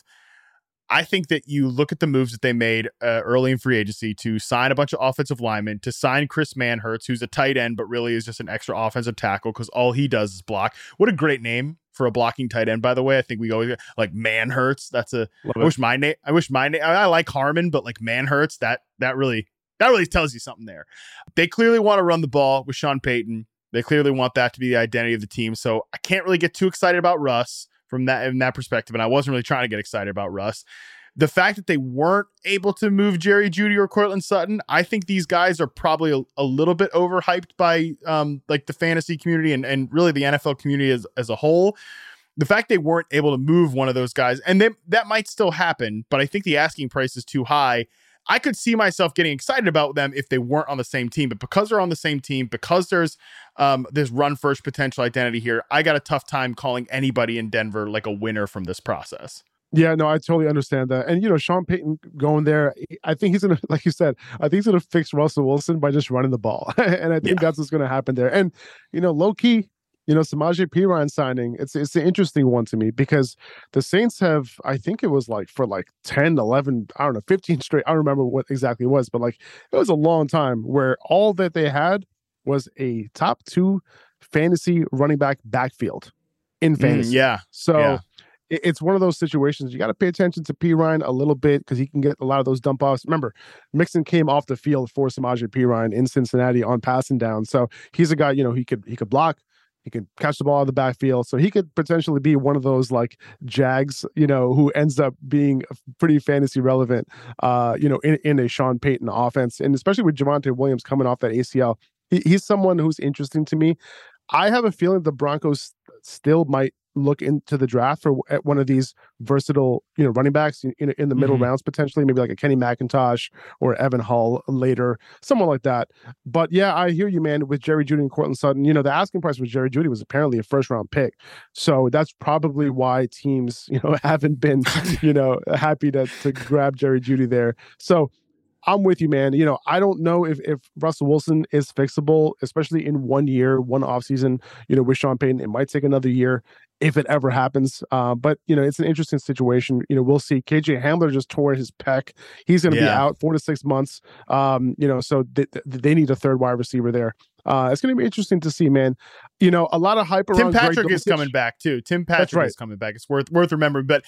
I think that you look at the moves that they made uh, early in free agency to sign a bunch of offensive linemen, to sign Chris Manhertz, who's a tight end, but really is just an extra offensive tackle because all he does is block. What a great name for a blocking tight end, by the way. I think we always like Manhertz. That's a, I wish my name, I wish my name, I, I like Harmon, but like Manhertz, that, that really, that really tells you something there. They clearly want to run the ball with Sean Payton. They clearly want that to be the identity of the team. So I can't really get too excited about Russ from that in that perspective. And I wasn't really trying to get excited about Russ. The fact that they weren't able to move Jerry Jeudy or Courtland Sutton, I think these guys are probably a, a little bit overhyped by um, like the fantasy community and, and really the N F L community as, as a whole. The fact they weren't able to move one of those guys, and they, that might still happen, but I think the asking price is too high. I could see myself getting excited about them if they weren't on the same team, but because they're on the same team, because there's um, this run first potential identity here, I got a tough time calling anybody in Denver like a winner from this process. Yeah, no, I totally understand that. And, you know, Sean Payton going there, I think he's going to, like you said, I think he's going to fix Russell Wilson by just running the ball. And I think yeah. that's what's going to happen there. And, you know, low key, you know, Samaje Perine signing, it's it's an interesting one to me because the Saints have, I think it was like for like ten, eleven, I don't know, fifteen straight. I don't remember what exactly it was, but like it was a long time where all that they had was a top two fantasy running back backfield in fantasy. Mm, yeah. So yeah. It, it's one of those situations you got to pay attention to Perine a little bit because he can get a lot of those dump offs. Remember, Mixon came off the field for Samaje Perine in Cincinnati on passing down. So he's a guy, you know, he could he could block. He could catch the ball out of the backfield. So he could potentially be one of those like Jags, you know, who ends up being pretty fantasy relevant, uh, you know, in, in a Sean Payton offense. And especially with Javonte Williams coming off that A C L, he, he's someone who's interesting to me. I have a feeling the Broncos still might look into the draft for at one of these versatile, you know, running backs in, in, in the middle Mm-hmm. rounds potentially, maybe like a Kenny McIntosh or Evan Hull later, someone like that. But yeah, I hear you, man. With Jerry Jeudy and Courtland Sutton, you know, the asking price with Jerry Jeudy was apparently a first round pick, so that's probably why teams, you know, haven't been, you know, happy to to grab Jerry Jeudy there. So I'm with you, man. You know, I don't know if, if Russell Wilson is fixable, especially in one year, one offseason, you know, with Sean Payton. It might take another year if it ever happens. Uh, but, you know, it's an interesting situation. You know, we'll see. K J Hamler just tore his pec. He's going to be Yeah. out four to six months. Um, you know, so they, they need a third wide receiver there. Uh, it's going to be interesting to see, man. You know, a lot of hype around Tim Greg Patrick is Dulcich. coming back too. Tim Patrick right. is coming back. It's worth worth remembering. But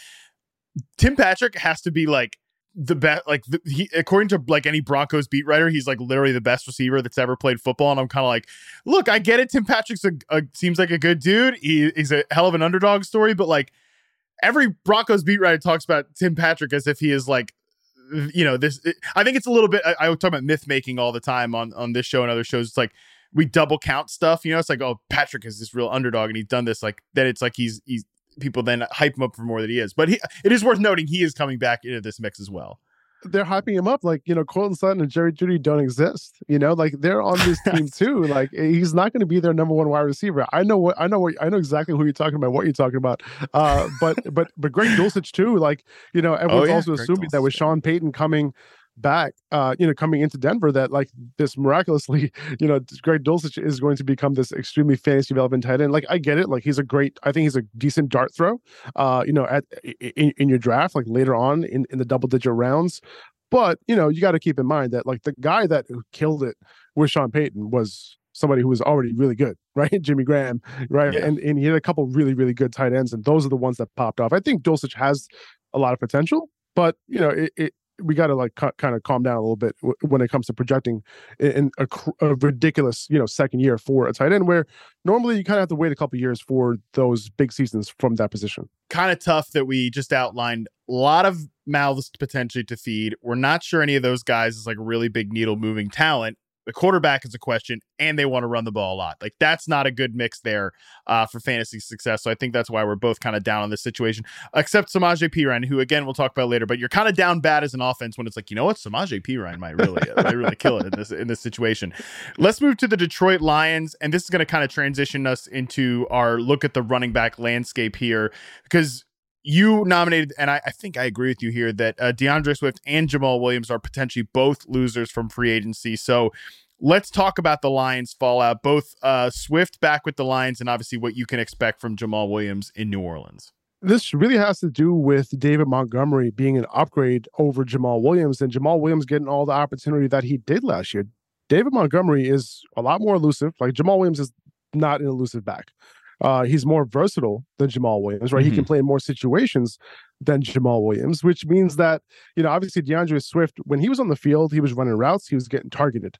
Tim Patrick has to be like the best. Like the, he, according to like any Broncos beat writer, he's like literally the best receiver that's ever played football. And I'm kind of like, look, I get it. Tim Patrick's a, a seems like a good dude. He, he's a hell of an underdog story. But like every Broncos beat writer talks about Tim Patrick as if he is like, you know, this. It, I think it's a little bit. I, I talk about myth making all the time on on this show and other shows. It's like we double count stuff. You know, it's like, oh, Patrick is this real underdog and he's done this. Like then it's like he's he's people then hype him up for more than he is. But he, it is worth noting he is coming back into this mix as well. They're hyping him up like, you know, Courtland Sutton and Jerry Jeudy don't exist. You know, like they're on this team too. Like he's not going to be their number one wide receiver. I know what I know. What I know exactly who you're talking about. What you're talking about. Uh, but but but Greg Dulcich too. Like you know, everyone's Oh, yeah. also Greg assuming that with Dulcich. Sean Payton coming back, uh, you know, coming into Denver, that like this miraculously, you know, Greg Dulcich is going to become this extremely fantasy relevant tight end. Like I get it. Like he's a great. I think he's a decent dart throw. Uh, you know, at in, in your draft, like later on in, in the double digit rounds. But, you know, you got to keep in mind that, like, the guy that killed it with Sean Payton was somebody who was already really good, right? Jimmy Graham, right? Yeah. And and he had a couple really, really good tight ends, and those are the ones that popped off. I think Dulcich has a lot of potential, but, you know, it, it we got to, like, cu- kind of calm down a little bit w- when it comes to projecting in a, cr- a ridiculous, you know, second year for a tight end, where normally you kind of have to wait a couple years for those big seasons from that position. Kind of tough that we just outlined a lot of mouths potentially to feed. We're not sure any of those guys is like really big needle moving talent. The quarterback is a question, and they want to run the ball a lot. Like that's not a good mix there uh, for fantasy success. So I think that's why we're both kind of down on this situation, except Samaje Perine, who again we'll talk about later. But you're kind of down bad as an offense when it's like, you know what, Samaje Perine might really, might really kill it in this in this situation. Let's move to the Detroit Lions, and this is going to kind of transition us into our look at the running back landscape here, because you nominated, and I, I think I agree with you here, that uh, DeAndre Swift and Jamal Williams are potentially both losers from free agency. So let's talk about the Lions fallout, both uh, Swift back with the Lions and obviously what you can expect from Jamal Williams in New Orleans. This really has to do with David Montgomery being an upgrade over Jamal Williams, and Jamal Williams getting all the opportunity that he did last year. David Montgomery is a lot more elusive. Like Jamal Williams is not an elusive back. Uh, he's more versatile than Jamal Williams, right? Mm-hmm. He can play in more situations than Jamal Williams, which means that, you know, obviously DeAndre Swift, when he was on the field, he was running routes, he was getting targeted.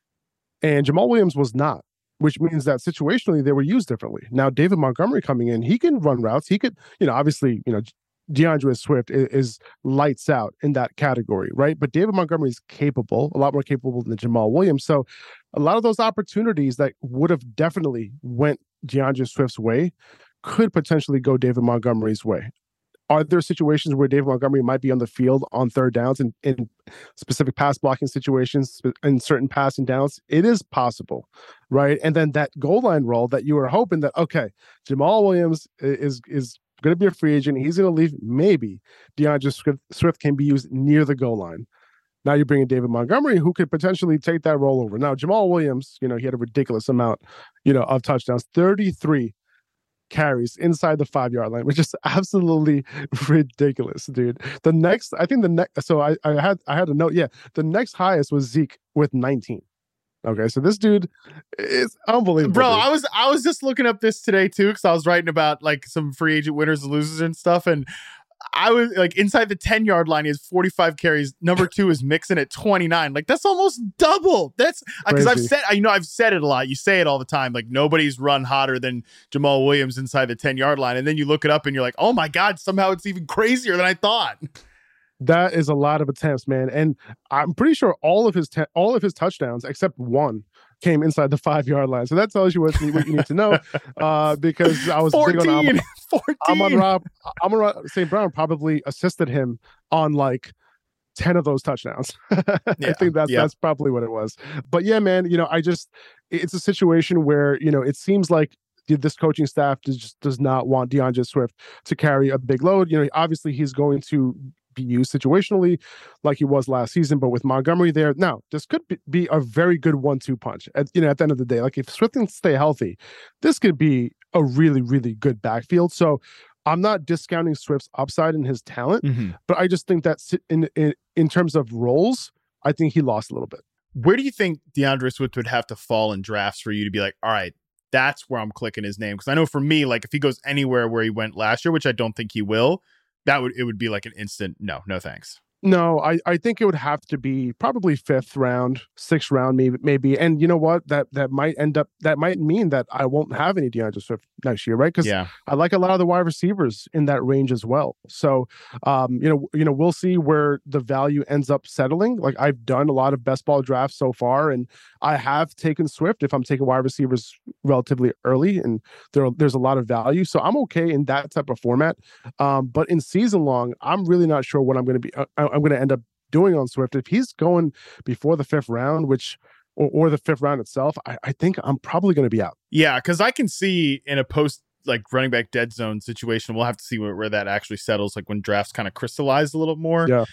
And Jamal Williams was not, which means that situationally they were used differently. Now, David Montgomery coming in, he can run routes. He could, you know, obviously, you know, DeAndre Swift is, is lights out in that category, right? But David Montgomery is capable, a lot more capable than Jamal Williams. So a lot of those opportunities that would have definitely went DeAndre Swift's way could potentially go David Montgomery's way. Are there situations where David Montgomery might be on the field on third downs in, in specific pass blocking situations, in certain passing downs? It is possible, right? And then that goal line role that you were hoping that, okay, Jamal Williams is is going to be a free agent. He's going to leave. Maybe DeAndre Swift, Swift can be used near the goal line. Now you're bringing David Montgomery, who could potentially take that role over. Now, Jamal Williams, you know, he had a ridiculous amount, you know, of touchdowns, thirty-three carries inside the five-yard line, which is absolutely ridiculous, dude. The next, I think the next, so I, I had I had a note, yeah, the next highest was Zeke with nineteen. Okay, so this dude is unbelievable. Bro, dude. I was I was just looking up this today too, because I was writing about like some free agent winners and losers and stuff, and I was like, inside the ten yard line, he has forty-five carries. Number two is Mixon at twenty-nine. Like that's almost double. That's because I've said, I know I've said it a lot. You say it all the time. Like nobody's run hotter than Jamal Williams inside the ten yard line. And then you look it up and you're like, oh my God, somehow it's even crazier than I thought. That is a lot of attempts, man. And I'm pretty sure all of his te- all of his touchdowns, except one, came inside the five yard line. So that tells you what you, what you need to know. Uh, because I was big on Amon, Amon Ra, Amon Ra Saint Brown probably assisted him on like ten of those touchdowns. Yeah, I think that's yep. that's probably what it was. But yeah, man, you know, I just it's a situation where, you know, it seems like this coaching staff just does not want DeAndre Swift to carry a big load. You know, obviously he's going to be used situationally like he was last season, but with Montgomery there, now this could be, be a very good one two punch. At, you know, at the end of the day, like if Swift can stay healthy, this could be a really, really good backfield. So I'm not discounting Swift's upside and his talent, mm-hmm. but I just think that in, in in terms of roles, I think he lost a little bit. Where do you think DeAndre Swift would have to fall in drafts for you to be like, all right, that's where I'm clicking his name? Because I know for me, like if he goes anywhere where he went last year, which I don't think he will, that would it would be like an instant no, no thanks. No, I, I think it would have to be probably fifth round, sixth round, maybe, maybe. And you know what? That that might end up that might mean that I won't have any DeAndre Swift next year, right? Because yeah. I like a lot of the wide receivers in that range as well. So, um, you know, you know, we'll see where the value ends up settling. Like I've done a lot of best ball drafts so far, and I have taken Swift if I'm taking wide receivers relatively early, and there there's a lot of value. So I'm okay in that type of format. Um, but in season long, I'm really not sure what I'm going to be. I, I'm going to end up doing on Swift. If he's going before the fifth round, which or, or the fifth round itself, I, I think I'm probably going to be out. Yeah, because I can see in a post like running back dead zone situation, we'll have to see where, where that actually settles. Like when drafts kind of crystallize a little more. Yeah,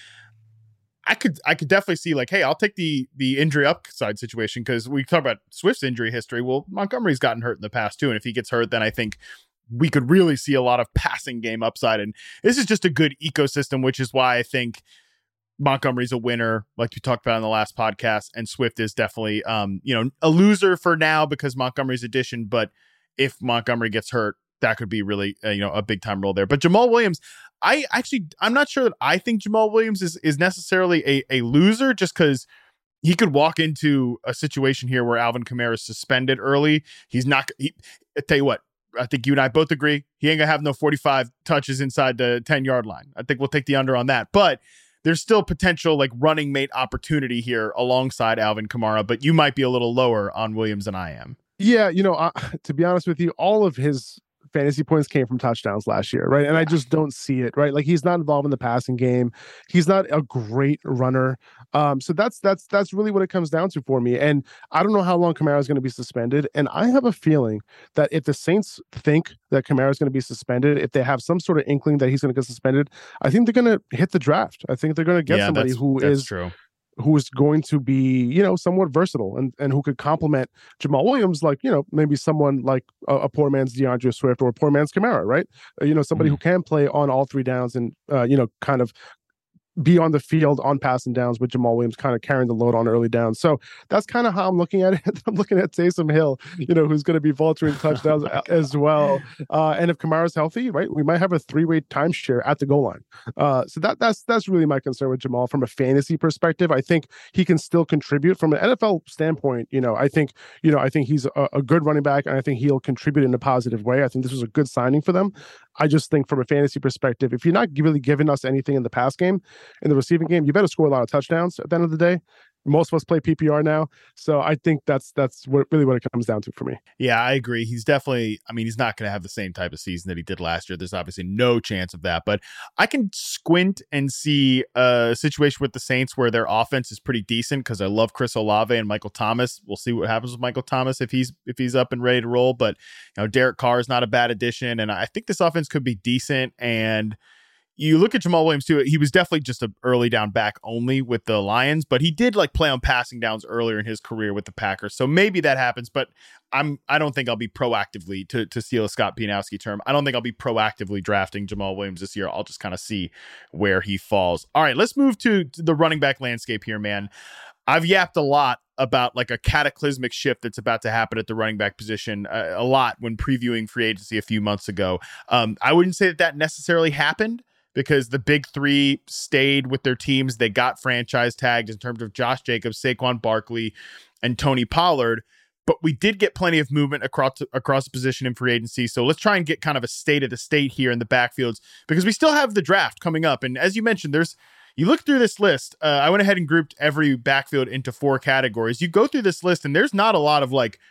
I could I could definitely see like, hey, I'll take the the injury upside situation because we talk about Swift's injury history. Well, Montgomery's gotten hurt in the past too, and if he gets hurt, then I think we could really see a lot of passing game upside. And this is just a good ecosystem, which is why I think Montgomery's a winner, like we talked about in the last podcast, and Swift is definitely, um, you know, a loser for now because Montgomery's addition. But if Montgomery gets hurt, that could be really, uh, you know, a big time role there. But Jamal Williams, I actually, I'm not sure that I think Jamal Williams is is necessarily a a loser, just because he could walk into a situation here where Alvin Kamara is suspended early. He's not. He, I tell you what. I think you and I both agree he ain't gonna have no forty-five touches inside the ten yard line. I think we'll take the under on that, but there's still potential like running mate opportunity here alongside Alvin Kamara, but you might be a little lower on Williams than I am. Yeah, you know, uh, to be honest with you, all of his fantasy points came from touchdowns last year, right? And I just don't see it, right? Like he's not involved in the passing game. He's not a great runner. Um, so that's that's that's really what it comes down to for me. And I don't know how long Kamara is going to be suspended. And I have a feeling that if the Saints think that Kamara is going to be suspended, if they have some sort of inkling that he's going to get suspended, I think they're going to hit the draft. I think they're going to get yeah, somebody that's, who that's is true. who is going to be, you know, somewhat versatile and, and who could complement Jamal Williams, like, you know, maybe someone like a, a poor man's DeAndre Swift or a poor man's Kamara, right? Uh, you know, somebody mm-hmm. who can play on all three downs and, uh, you know, kind of be on the field on passing downs with Jamal Williams kind of carrying the load on early downs. So that's kind of how I'm looking at it. I'm looking at Taysom Hill, you know, who's going to be vulturing touchdowns as well. Uh, and if Kamara's healthy, right, we might have a three-way timeshare at the goal line. Uh, so that that's that's really my concern with Jamal from a fantasy perspective. I think he can still contribute from an N F L standpoint. You know, I think, you know, I think he's a, a good running back, and I think he'll contribute in a positive way. I think this was a good signing for them. I just think from a fantasy perspective, if you're not really giving us anything in the pass game, in the receiving game, you better score a lot of touchdowns at the end of the day. Most of us play P P R now. So I think that's that's what, really what it comes down to for me. Yeah, I agree. He's definitely, I mean, he's not going to have the same type of season that he did last year. There's obviously no chance of that. But I can squint and see a situation with the Saints where their offense is pretty decent because I love Chris Olave and Michael Thomas. We'll see what happens with Michael Thomas if he's if he's up and ready to roll. But, you know, Derek Carr is not a bad addition. And I think this offense could be decent. And you look at Jamal Williams too, he was definitely just an early down back only with the Lions, but he did like play on passing downs earlier in his career with the Packers. So maybe that happens, but I'm, I don't think I'll be proactively, to, to steal a Scott Pianowski term, I don't think I'll be proactively drafting Jamal Williams this year. I'll just kind of see where he falls. All right, let's move to, to the running back landscape here, man. I've yapped a lot about like a cataclysmic shift that's about to happen at the running back position uh, a lot when previewing free agency a few months ago. Um, I wouldn't say that that necessarily happened, because the big three stayed with their teams. They got franchise tagged in terms of Josh Jacobs, Saquon Barkley, and Tony Pollard. But we did get plenty of movement across across the position in free agency. So let's try and get kind of a state of the state here in the backfields, because we still have the draft coming up. And as you mentioned, there's you look through this list. Uh, I went ahead and grouped every backfield into four categories. You go through this list, and there's not a lot of like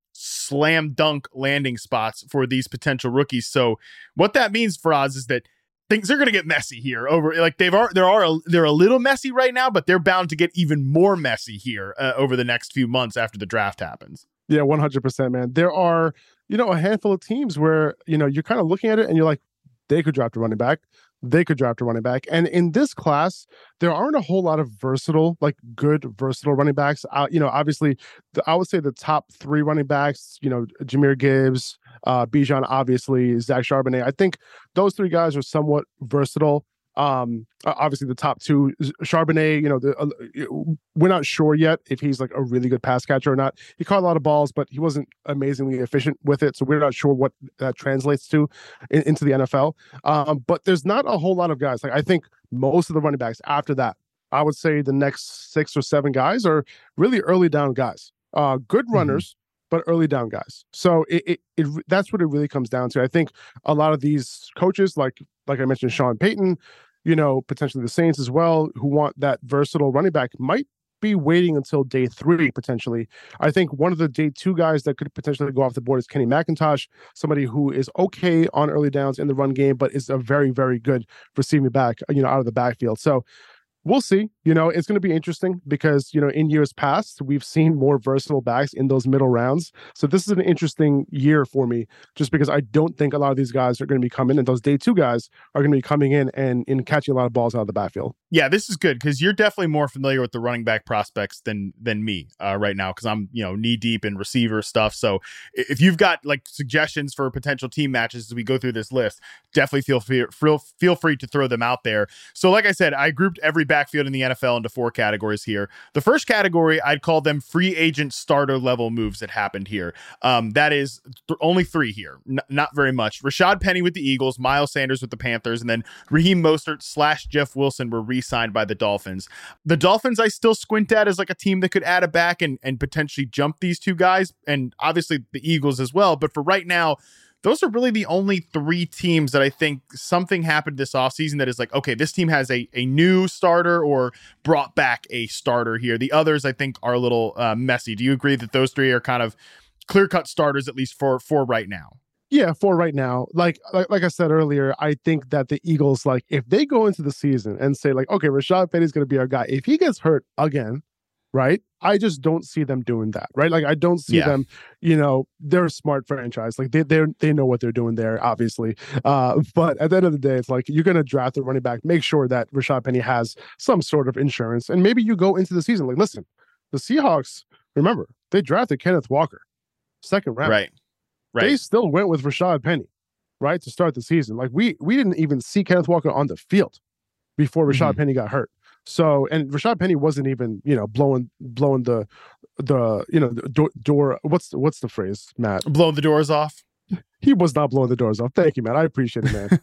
slam dunk landing spots for these potential rookies. So what that means for Oz is that things are going to get messy here. Over like they've are there are a, they're a little messy right now, but they're bound to get even more messy here uh, over the next few months after the draft happens. Yeah, one hundred percent, man. There are, you know, a handful of teams where, you know, you're kind of looking at it and you're like, they could draft a running back. They could draft a running back. And in this class, there aren't a whole lot of versatile, like good versatile running backs. Uh, you know, obviously, the, I would say the top three running backs, you know, Jahmyr Gibbs, uh, Bijan, obviously, Zach Charbonnet. I think those three guys are somewhat versatile. Um, obviously the top two, Charbonnet, you know, the, uh, we're not sure yet if he's like a really good pass catcher or not. He caught a lot of balls, but he wasn't amazingly efficient with it. So we're not sure what that translates to in, into the N F L. Um, but there's not a whole lot of guys. Like I think most of the running backs after that, I would say the next six or seven guys are really early down guys, uh, good runners, mm-hmm. but early down guys. So it, it, it that's what it really comes down to. I think a lot of these coaches, like, like I mentioned, Sean Payton, you know, potentially the Saints as well, who want that versatile running back, might be waiting until day three, potentially. I think one of the day two guys that could potentially go off the board is Kenny McIntosh, somebody who is okay on early downs in the run game, but is a very, very good receiving back, you know, out of the backfield. So we'll see. You know, it's going to be interesting because, you know, in years past, we've seen more versatile backs in those middle rounds. So this is an interesting year for me, just because I don't think a lot of these guys are going to be coming, and those day two guys are going to be coming in and, and catching a lot of balls out of the backfield. Yeah, this is good because you're definitely more familiar with the running back prospects than than me uh, right now, because I'm, you know, knee deep in receiver stuff. So if you've got like suggestions for potential team matches as we go through this list, definitely feel free, feel, feel free to throw them out there. So like I said, I grouped every backfield in the N F L into four categories here. The first category, I'd call them free agent starter level moves that happened here. Um, that is th- only three here, N- not very much. Rashad Penny with the Eagles, Miles Sanders with the Panthers, and then Raheem Mostert slash Jeff Wilson were re-signed by the Dolphins. The Dolphins, I still squint at as like a team that could add a back and, and potentially jump these two guys, and obviously the Eagles as well. But for right now, those are really the only three teams that I think something happened this offseason that is like, okay, this team has a, a new starter or brought back a starter here. The others, I think, are a little uh, messy. Do you agree that those three are kind of clear-cut starters, at least for, for right now? Yeah, for right now. Like, like like I said earlier, I think that the Eagles, like, if they go into the season and say, like, okay, Rashad Penny's going to be our guy. If he gets hurt again, right? I just don't see them doing that, right? Like, I don't see yeah. them, you know, they're a smart franchise. Like, they they they know what they're doing there, obviously. Uh, but at the end of the day, it's like, you're going to draft a running back, make sure that Rashad Penny has some sort of insurance. And maybe you go into the season, like, listen, the Seahawks, remember, they drafted Kenneth Walker, second round. Right, right. They still went with Rashad Penny, right, to start the season. Like, we we didn't even see Kenneth Walker on the field before Rashad mm-hmm. Penny got hurt. So, and Rashad Penny wasn't even, you know, blowing, blowing the, the, you know, the door, door. What's the, what's the phrase, Matt? Blowing the doors off. He was not blowing the doors off. Thank you, man. I appreciate it, man.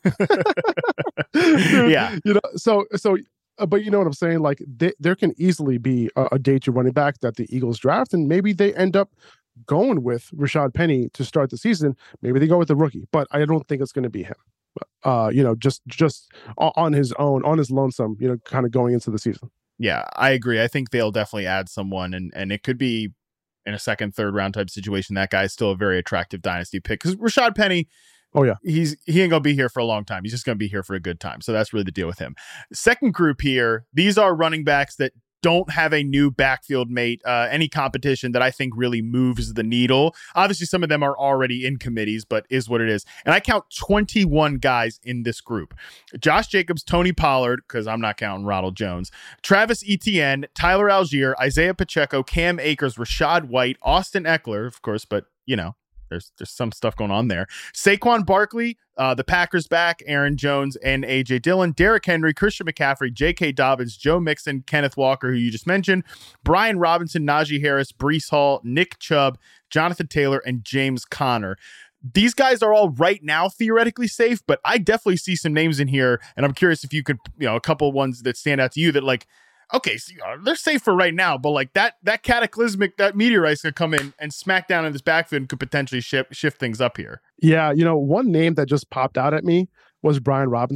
Dude, yeah. You know, so, so, uh, but you know what I'm saying? Like, they, there can easily be a, a day two running back that the Eagles draft, and maybe they end up going with Rashad Penny to start the season. Maybe they go with the rookie, but I don't think it's going to be him. Uh, you know, just just on his own, on his lonesome, you know, kind of going into the season. Yeah, I agree. I think they'll definitely add someone, and and it could be in a second, third round type situation. That guy's still a very attractive dynasty pick because Rashad Penny, oh yeah, he's he ain't gonna be here for a long time. He's just gonna be here for a good time. So that's really the deal with him. Second group here, these are running backs that don't have a new backfield mate, uh, any competition that I think really moves the needle. Obviously, some of them are already in committees, but is what it is. And I count twenty-one guys in this group. Josh Jacobs, Tony Pollard, because I'm not counting Ronald Jones, Travis Etienne, Tyler Algier, Isaiah Pacheco, Cam Akers, Rashad White, Austin Eckler, of course, but, you know, There's there's some stuff going on there. Saquon Barkley, uh, the Packers back, Aaron Jones and A J Dillon, Derrick Henry, Christian McCaffrey, J K Dobbins, Joe Mixon, Kenneth Walker, who you just mentioned, Brian Robinson, Najee Harris, Breece Hall, Nick Chubb, Jonathan Taylor, and James Conner. These guys are all right now theoretically safe, but I definitely see some names in here, and I'm curious if you could, you know, a couple ones that stand out to you that like, okay, so they're safe for right now, but like that that cataclysmic, that meteorite's gonna come in and smack down in this backfield and could potentially shift shift things up here. Yeah, you know, one name that just popped out at me was Brian Robinson.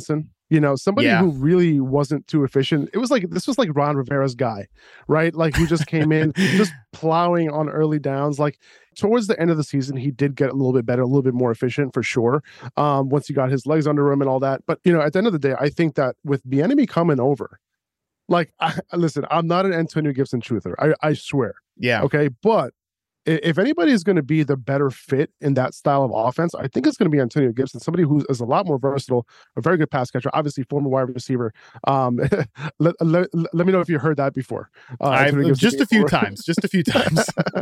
You know, somebody Yeah. who really wasn't too efficient. It was like, this was like Ron Rivera's guy, right? Like he just came in, just plowing on early downs. Like towards the end of the season, he did get a little bit better, a little bit more efficient for sure. Um, once he got his legs under him and all that. But, you know, at the end of the day, I think that with Bieniemy coming over, like, I, listen, I'm not an Antonio Gibson truther. I, I swear. Yeah. Okay. But if anybody is going to be the better fit in that style of offense, I think it's going to be Antonio Gibson, somebody who is a lot more versatile, a very good pass catcher, obviously former wide receiver. Um, let, let, let me know if you heard that before. Uh, I've, just a few before. times, just a few times.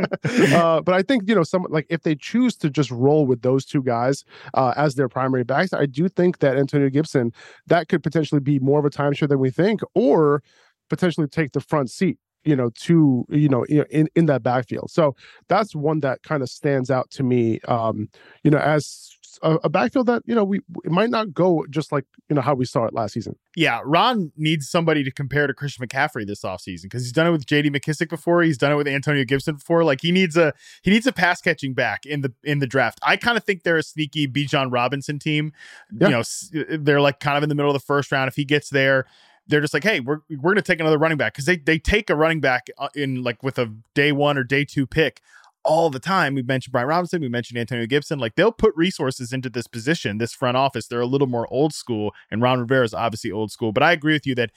uh, but I think, you know, some like if they choose to just roll with those two guys uh, as their primary backs, I do think that Antonio Gibson, that could potentially be more of a timeshare than we think, or potentially take the front seat, you know, to, you know, in, in that backfield. So that's one that kind of stands out to me, um, you know, as a, a backfield that, you know, we it might not go just like, you know, how we saw it last season. Yeah. Ron needs somebody to compare to Christian McCaffrey this offseason because he's done it with J D McKissick before. He's done it with Antonio Gibson before. Like he needs a, he needs a pass catching back in the, in the draft. I kind of think they're a sneaky Bijan Robinson team. Yeah. You know, they're like kind of in the middle of the first round. If he gets there, they're just like, hey, we're we're going to take another running back because they they take a running back in like with a day one or day two pick all the time. We mentioned Brian Robinson, we mentioned Antonio Gibson. Like they'll put resources into this position, this front office. They're a little more old school, and Ron Rivera is obviously old school. But I agree with you that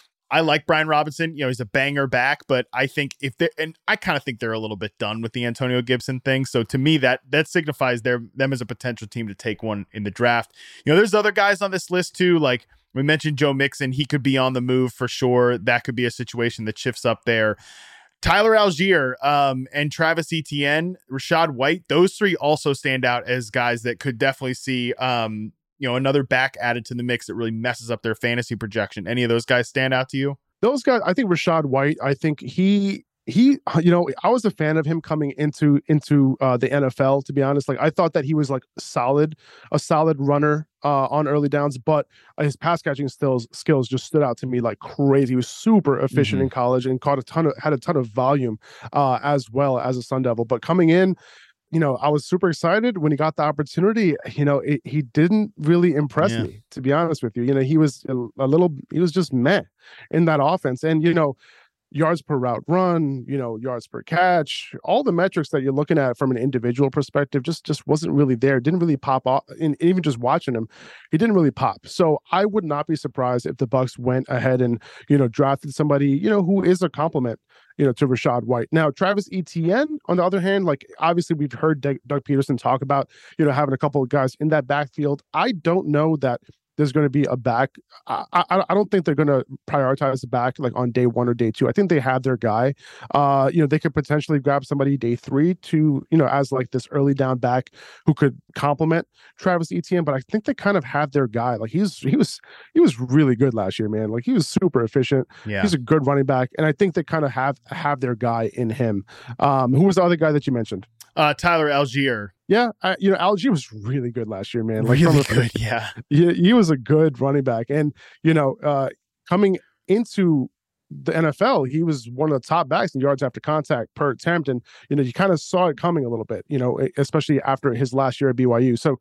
I like Brian Robinson. You know, he's a banger back, but I think if they're, and I kind of think they're a little bit done with the Antonio Gibson thing. So to me, that that signifies their them as a potential team to take one in the draft. You know, there's other guys on this list too, like. We mentioned Joe Mixon. He could be on the move for sure. That could be a situation that shifts up there. Tyler Algier um, and Travis Etienne, Rachaad White, those three also stand out as guys that could definitely see um, you know, another back added to the mix that really messes up their fantasy projection. Any of those guys stand out to you? Those guys, I think Rachaad White, I think he... He, you know, I was a fan of him coming into into uh, the N F L. To be honest, like I thought that he was like solid, a solid runner uh, on early downs, but his pass catching skills skills just stood out to me like crazy. He was super efficient mm-hmm. in college and caught a ton of had a ton of volume uh, as well as a Sun Devil. But coming in, you know, I was super excited when he got the opportunity. You know, it, he didn't really impress yeah. me, to be honest with you. You know, he was a, a little, he was just meh in that offense, and you know. Yards per route run, you know, yards per catch, all the metrics that you're looking at from an individual perspective just just wasn't really there. Didn't really pop off. And even just watching him, he didn't really pop. So I would not be surprised if the Bucs went ahead and, you know, drafted somebody, you know, who is a compliment, you know, to Rachaad White. Now, Travis Etienne, on the other hand, like obviously we've heard Doug, Doug Peterson talk about, you know, having a couple of guys in that backfield. I don't know that there's going to be a back. I, I I don't think they're going to prioritize the back like on day one or day two. I think they have their guy. Uh, you know, they could potentially grab somebody day three to, you know, as like this early down back who could complement Travis Etienne. But I think they kind of have their guy. Like he's he was he was really good last year, man. Like he was super efficient. Yeah. He's a good running back, and I think they kind of have have their guy in him. Um, who was the other guy that you mentioned? Uh, Tyler Algier. Yeah, I, you know, Algier was really good last year, man. Like really good, yeah. He, he was a good running back, and you know, uh, coming into the N F L, he was one of the top backs in yards after contact per attempt, and you know, you kind of saw it coming a little bit, you know, especially after his last year at B Y U. So.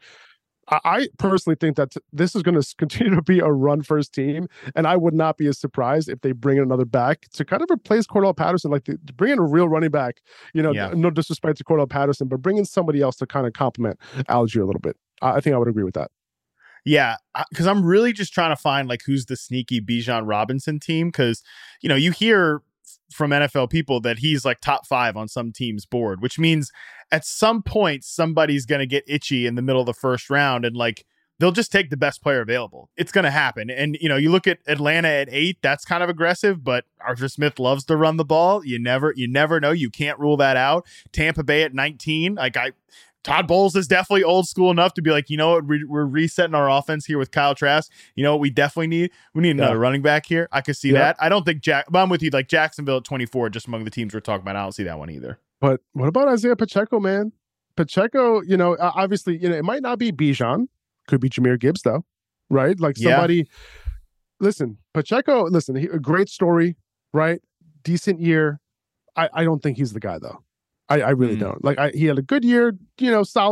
I personally think that this is going to continue to be a run-first team, and I would not be as surprised if they bring in another back to kind of replace Cordell Patterson, like to bring in a real running back. You know, yeah. no disrespect to Cordell Patterson, but bring in somebody else to kind of complement Algier a little bit. I think I would agree with that. Yeah, because I'm really just trying to find like who's the sneaky Bijan Robinson team, because you know you hear from N F L people that he's like top five on some team's board, which means at some point somebody's going to get itchy in the middle of the first round and like they'll just take the best player available. It's going to happen. And, you know, you look at Atlanta at eight, that's kind of aggressive, but Arthur Smith loves to run the ball. You never, you never know. You can't rule that out. Tampa Bay at nineteen, like I, Todd Bowles is definitely old school enough to be like, you know what, we're resetting our offense here with Kyle Trask. You know what we definitely need? We need another yeah. running back here. I could see yeah. that. I don't think Jack, but I'm with you. Like Jacksonville at twenty-four, just among the teams we're talking about, I don't see that one either. But what about Isaiah Pacheco, man? Pacheco, you know, obviously, you know, it might not be Bijan. Could be Jahmyr Gibbs, though, right? Like somebody, yeah. listen, Pacheco, listen, he, a great story, right? Decent year. I, I don't think he's the guy, though. I, I really mm. don't. Like, I, he had a good year, you know, solid,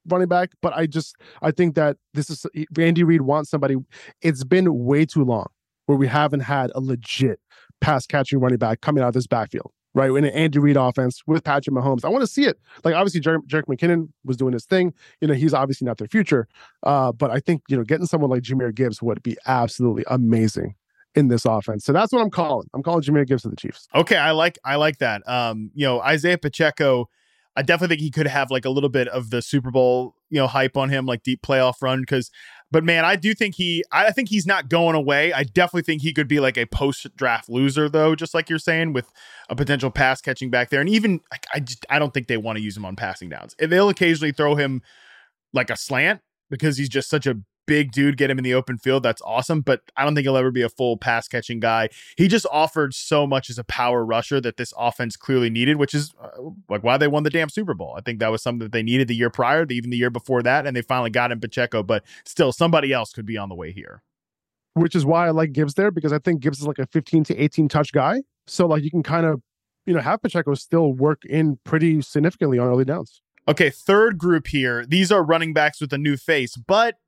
running back, but I just I think that this is Andy Reid wants somebody. It's been way too long where we haven't had a legit pass catching running back coming out of this backfield, right? In an Andy Reid offense with Patrick Mahomes. I want to see it. Like, obviously, Jer- Jerick McKinnon was doing his thing. You know, he's obviously not their future. Uh, but I think, you know, getting someone like Jahmyr Gibbs would be absolutely amazing in this offense. So that's what I'm calling. I'm calling Jahmyr Gibbs to the Chiefs. Okay, I like I like that. Um, you know, Isaiah Pacheco, I definitely think he could have like a little bit of the Super Bowl, you know, hype on him, like deep playoff run. Because, but man, I do think he, I think he's not going away. I definitely think he could be like a post-draft loser, though, just like you're saying, with a potential pass catching back there. And even, like, I just, I don't think they want to use him on passing downs. They'll occasionally throw him like a slant because he's just such a big dude, get him in the open field. That's awesome. But I don't think he'll ever be a full pass catching guy. He just offered so much as a power rusher that this offense clearly needed, which is uh, like why they won the damn Super Bowl. I think that was something that they needed the year prior, even the year before that. And they finally got him Pacheco, but still somebody else could be on the way here. Which is why I like Gibbs there, because I think Gibbs is like a fifteen to eighteen touch guy. So like you can kind of, you know, have Pacheco still work in pretty significantly on early downs. Okay. Third group here. These are running backs with a new face, but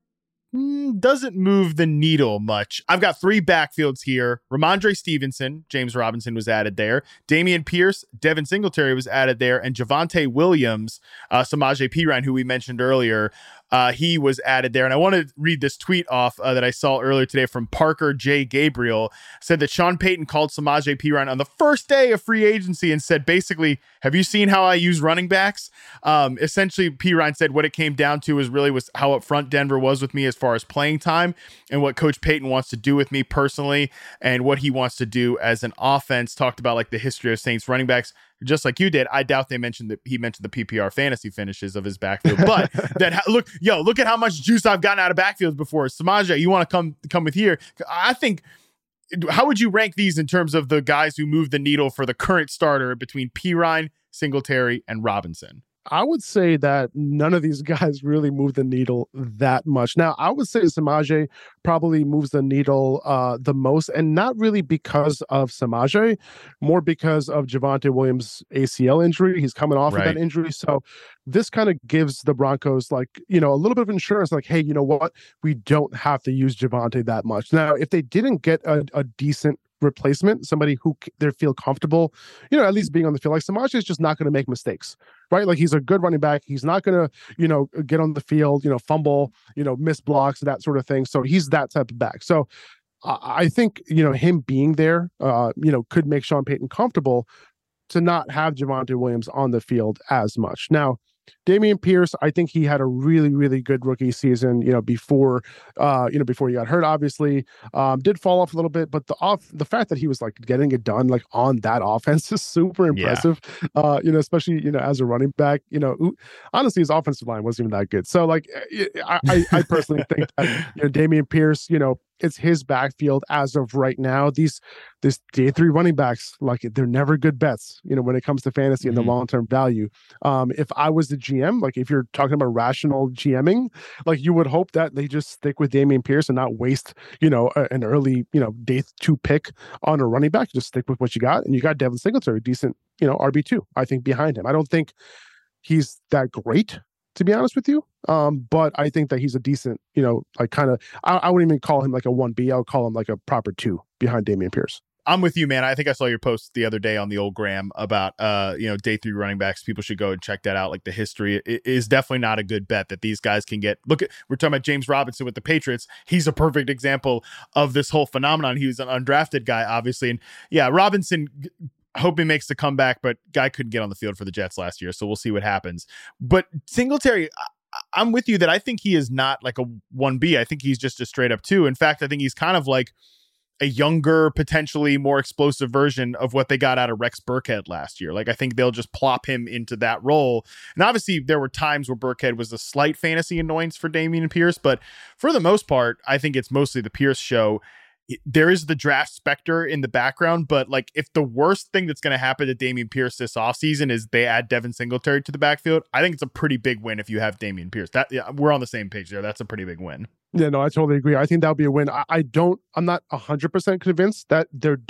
doesn't move the needle much. I've got three backfields here. Ramondre Stevenson, James Robinson was added there. Dameon Pierce, Devin Singletary was added there. And Javonte Williams, uh, Samaje Perine, who we mentioned earlier, uh, he was added there. And I want to read this tweet off uh, that I saw earlier today from Parker J. Gabriel. Said that Sean Payton called Samaje Perine on the first day of free agency and said, basically, have you seen how I use running backs? Um, essentially, Perine said what it came down to is really was how upfront Denver was with me as far as playing time and what Coach Payton wants to do with me personally and what he wants to do as an offense. Talked about like the history of Saints running backs. Just like you did, I doubt they mentioned that he mentioned the P P R fantasy finishes of his backfield. But that look, yo, look at how much juice I've gotten out of backfields before. Samaje, you want to come come with here? I think. How would you rank these in terms of the guys who move the needle for the current starter between Perine, Singletary, and Robinson? I would say that none of these guys really move the needle that much. Now, I would say Samaje probably moves the needle uh, the most, and not really because of Samaje, more because of Javonte Williams' A C L injury. He's coming off right. of that injury. So this kind of gives the Broncos, like, you know, a little bit of insurance, like, hey, you know what? We don't have to use Javonte that much. Now, if they didn't get a, a decent replacement, somebody who they feel comfortable, you know, at least being on the field. Like Samaje is just not going to make mistakes, right? Like he's a good running back. He's not going to, you know, get on the field, you know, fumble, you know, miss blocks, that sort of thing. So he's that type of back. So uh, I think, you know, him being there, uh, you know, could make Sean Payton comfortable to not have Javonte Williams on the field as much. Now, Dameon Pierce, I think he had a really, really good rookie season, you know, before, uh, you know, before he got hurt, obviously, um, did fall off a little bit, but the off, the fact that he was like getting it done, like on that offense is super impressive, yeah. uh, you know, especially, you know, as a running back, you know, honestly, his offensive line wasn't even that good. So like, I, I, I personally think that, you know, Dameon Pierce, you know, it's his backfield as of right now. These this day three running backs, like they're never good bets, you know, when it comes to fantasy mm-hmm. and the long-term value. Um, if I was the G M, like if you're talking about rational GMing, like you would hope that they just stick with Dameon Pierce and not waste, you know, a, an early, you know, day two pick on a running back. Just stick with what you got. And you got Devin Singletary, decent, you know, R B two, I think, behind him. I don't think he's that great, to be honest with you. Um, but I think that he's a decent, you know, like kind of, I, I wouldn't even call him like a one B. I would call him like a proper two behind Dameon Pierce. I'm with you, man. I think I saw your post the other day on the old gram about, uh, you know, day three running backs. People should go and check that out. Like the history it is definitely not a good bet that these guys can get. Look at, we're talking about James Robinson with the Patriots. He's a perfect example of this whole phenomenon. He was an undrafted guy, obviously. And yeah, Robinson, hope he makes the comeback, but guy couldn't get on the field for the Jets last year. So we'll see what happens. But Singletary, I'm with you that I think he is not like a one B. I think he's just a straight up two. In fact, I think he's kind of like a younger, potentially more explosive version of what they got out of Rex Burkhead last year. Like, I think they'll just plop him into that role. And obviously there were times where Burkhead was a slight fantasy annoyance for Dameon Pierce, but for the most part, I think it's mostly the Pierce show. There is the draft specter in the background, but like if the worst thing that's going to happen to Dameon Pierce this offseason is they add Devin Singletary to the backfield, I think it's a pretty big win if you have Dameon Pierce. That yeah, we're on the same page there. That's a pretty big win. Yeah, no, I totally agree. I think that would be a win. I, I don't, I'm not one hundred percent convinced that they're done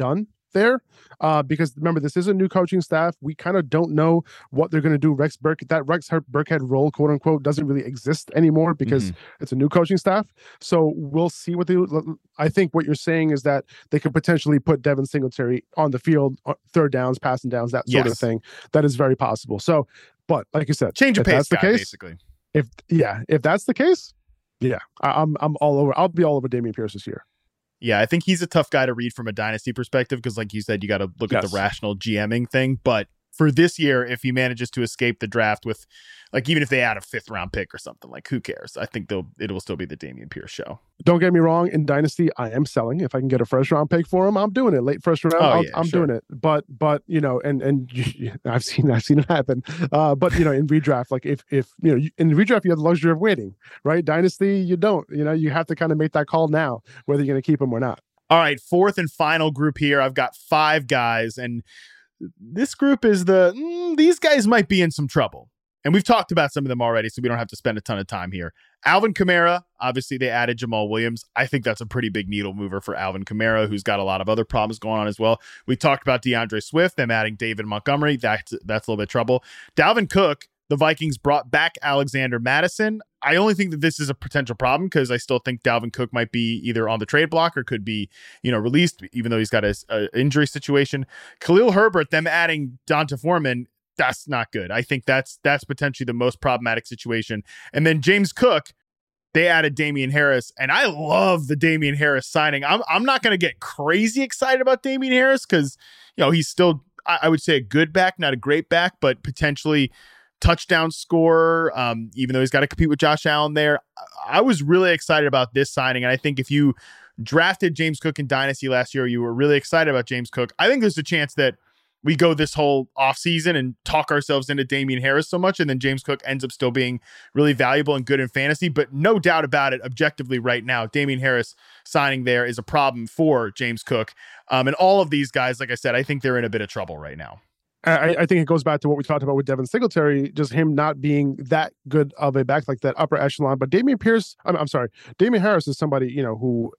there uh, because remember, this is a new coaching staff. We kind of don't know what they're going to do. Rex Burke, that Rex Burkhead role, quote unquote, doesn't really exist anymore because mm-hmm. it's a new coaching staff. So we'll see what they. I think what you're saying is that they could potentially put Devin Singletary on the field, third downs, passing downs, that sort yes. of thing. That is very possible. So, but like you said, change of pace, that's the guy, case, basically. If yeah, if that's the case, yeah, I, I'm I'm all over. I'll be all over Dameon Pierce this year. Yeah, I think he's a tough guy to read from a dynasty perspective because, like you said, you got to look yes. at the rational GMing thing. But for this year, if he manages to escape the draft with, like, even if they add a fifth round pick or something, like, who cares? I think they'll it will still be the Dameon Pierce show. Don't get me wrong. In dynasty, I am selling. If I can get a first round pick for him, I'm doing it. Late first round, oh, I'll, yeah, I'm sure. doing it. But but you know, and and I've seen I've seen it happen. Uh, but you know, in redraft, like if if you know in redraft, you have the luxury of waiting, right? Dynasty, you don't. You know, you have to kind of make that call now whether you're going to keep him or not. All right, fourth and final group here. I've got five guys, and this group is the, mm, these guys might be in some trouble. And we've talked about some of them already, so we don't have to spend a ton of time here. Alvin Kamara, obviously they added Jamal Williams. I think that's a pretty big needle mover for Alvin Kamara, who's got a lot of other problems going on as well. We talked about DeAndre Swift, them adding David Montgomery. That's, that's a little bit of trouble. Dalvin Cook, the Vikings brought back Alexander Mattison. I only think that this is a potential problem because I still think Dalvin Cook might be either on the trade block or could be, you know, released, even though he's got an injury situation. Khalil Herbert, them adding Donta Foreman, that's not good. I think that's that's potentially the most problematic situation. And then James Cook, they added Damian Harris, and I love the Damian Harris signing. I'm I'm not going to get crazy excited about Damian Harris because, you know, he's still, I, I would say, a good back, not a great back, but potentially touchdown scorer, um, even though he's got to compete with Josh Allen there. I was really excited about this signing, and I think if you drafted James Cook in Dynasty last year, you were really excited about James Cook. I think there's a chance that we go this whole offseason and talk ourselves into Damian Harris so much, and then James Cook ends up still being really valuable and good in fantasy. But no doubt about it, objectively right now, Damian Harris signing there is a problem for James Cook. Um, and all of these guys, like I said, I think they're in a bit of trouble right now. I, I think it goes back to what we talked about with Devin Singletary, just him not being that good of a back, like that upper echelon. But Dameon Pierce, I'm, I'm sorry, Damian Harris is somebody, you know, who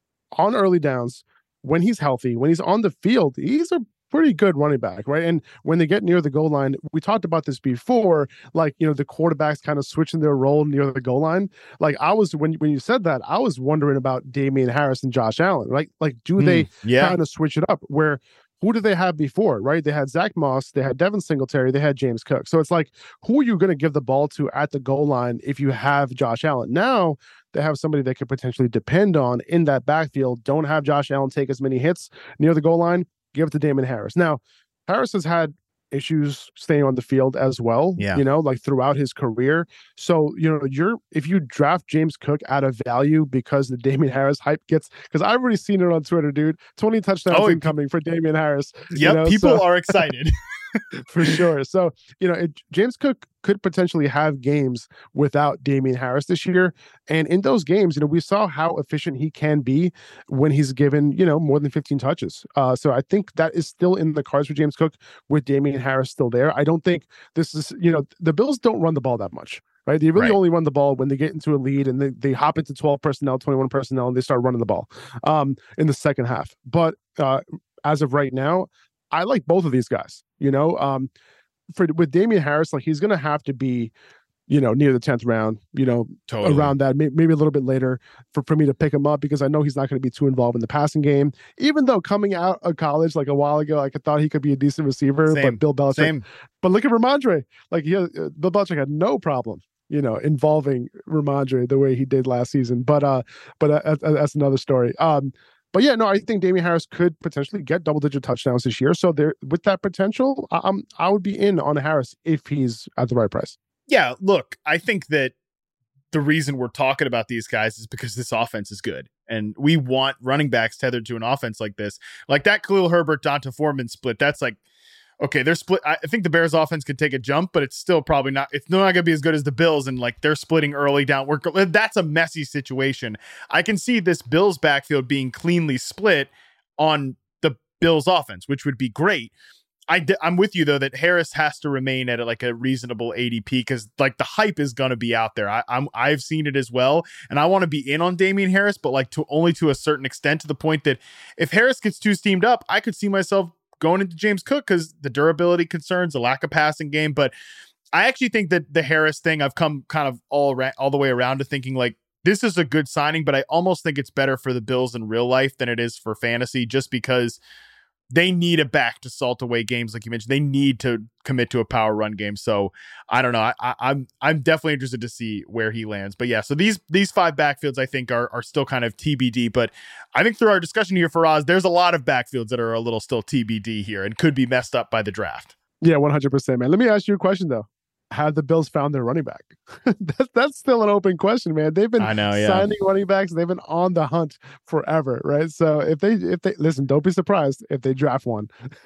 on early downs, when he's healthy, when he's on the field, he's a pretty good running back, right? And when they get near the goal line, we talked about this before, like, you know, the quarterbacks kind of switching their role near the goal line. Like I was, when, when you said that, I was wondering about Damian Harris and Josh Allen, right? Like, do mm, they yeah. kind of switch it up where, who did they have before, right? They had Zach Moss, they had Devin Singletary, they had James Cook. So it's like, who are you going to give the ball to at the goal line if you have Josh Allen? Now they have somebody they could potentially depend on in that backfield. Don't have Josh Allen take as many hits near the goal line. Give it to Damon Harris. Now, Harris has had issues staying on the field as well, yeah. you know, like throughout his career. So, you know, you're if you draft James Cook out of value because the Damian Harris hype gets, because I've already seen it on Twitter, dude. twenty touchdowns oh, incoming for Damian Harris. Yep, you know? people so, are excited. For sure. So, you know, it, James Cook could potentially have games without Damian Harris this year. And in those games, you know, we saw how efficient he can be when he's given, you know, more than fifteen touches. Uh, so I think that is still in the cards for James Cook with Damian Harris still there. I don't think this is, you know, the Bills don't run the ball that much, right? They really right. only run the ball when they get into a lead and they, they hop into twelve personnel, twenty-one personnel, and they start running the ball um, in the second half. But uh, as of right now, I like both of these guys, you know, um, for with Damian Harris, like he's going to have to be, you know, near the tenth round, you know, totally. around that, may, maybe a little bit later for, for me to pick him up because I know he's not going to be too involved in the passing game, even though coming out of college, like a while ago, like I thought he could be a decent receiver, Same. but Bill Belichick, Same. but look at Ramondre, like he, uh, Bill Belichick had no problem, you know, involving Ramondre the way he did last season. But, uh, but uh, that's, that's another story. Um, But yeah, no, I think Damian Harris could potentially get double-digit touchdowns this year. So there, with that potential, I, I'm I would be in on Harris if he's at the right price. Yeah, look, I think that the reason we're talking about these guys is because this offense is good, and we want running backs tethered to an offense like this, like that Khalil Herbert Donta Foreman split. That's like, okay, they're split. I think the Bears offense can take a jump, but it's still probably not, it's not going to be as good as the Bills. And like they're splitting early down work. That's a messy situation. I can see this Bills backfield being cleanly split on the Bills offense, which would be great. I d- I'm with you though that Harris has to remain at like a reasonable A D P because like the hype is gonna be out there. I, I'm I've seen it as well, and I want to be in on Damian Harris, but like to only to a certain extent, to the point that if Harris gets too steamed up, I could see myself going into James Cook because the durability concerns, the lack of passing game. But I actually think that the Harris thing, I've come kind of all ra- all the way around to thinking like this is a good signing, but I almost think it's better for the Bills in real life than it is for fantasy, just because they need a back to salt away games, like you mentioned. They need to commit to a power run game. So I don't know. I, I, I'm I'm definitely interested to see where he lands. But yeah, so these these five backfields I think are are still kind of T B D. But I think through our discussion here, Faraz, there's a lot of backfields that are a little still T B D here and could be messed up by the draft. Yeah, one hundred percent, man. Let me ask you a question though. Have the Bills found their running back? that's that's still an open question, man. They've been I know, yeah. signing running backs. They've been on the hunt forever, right? So if they if they listen, don't be surprised if they draft one.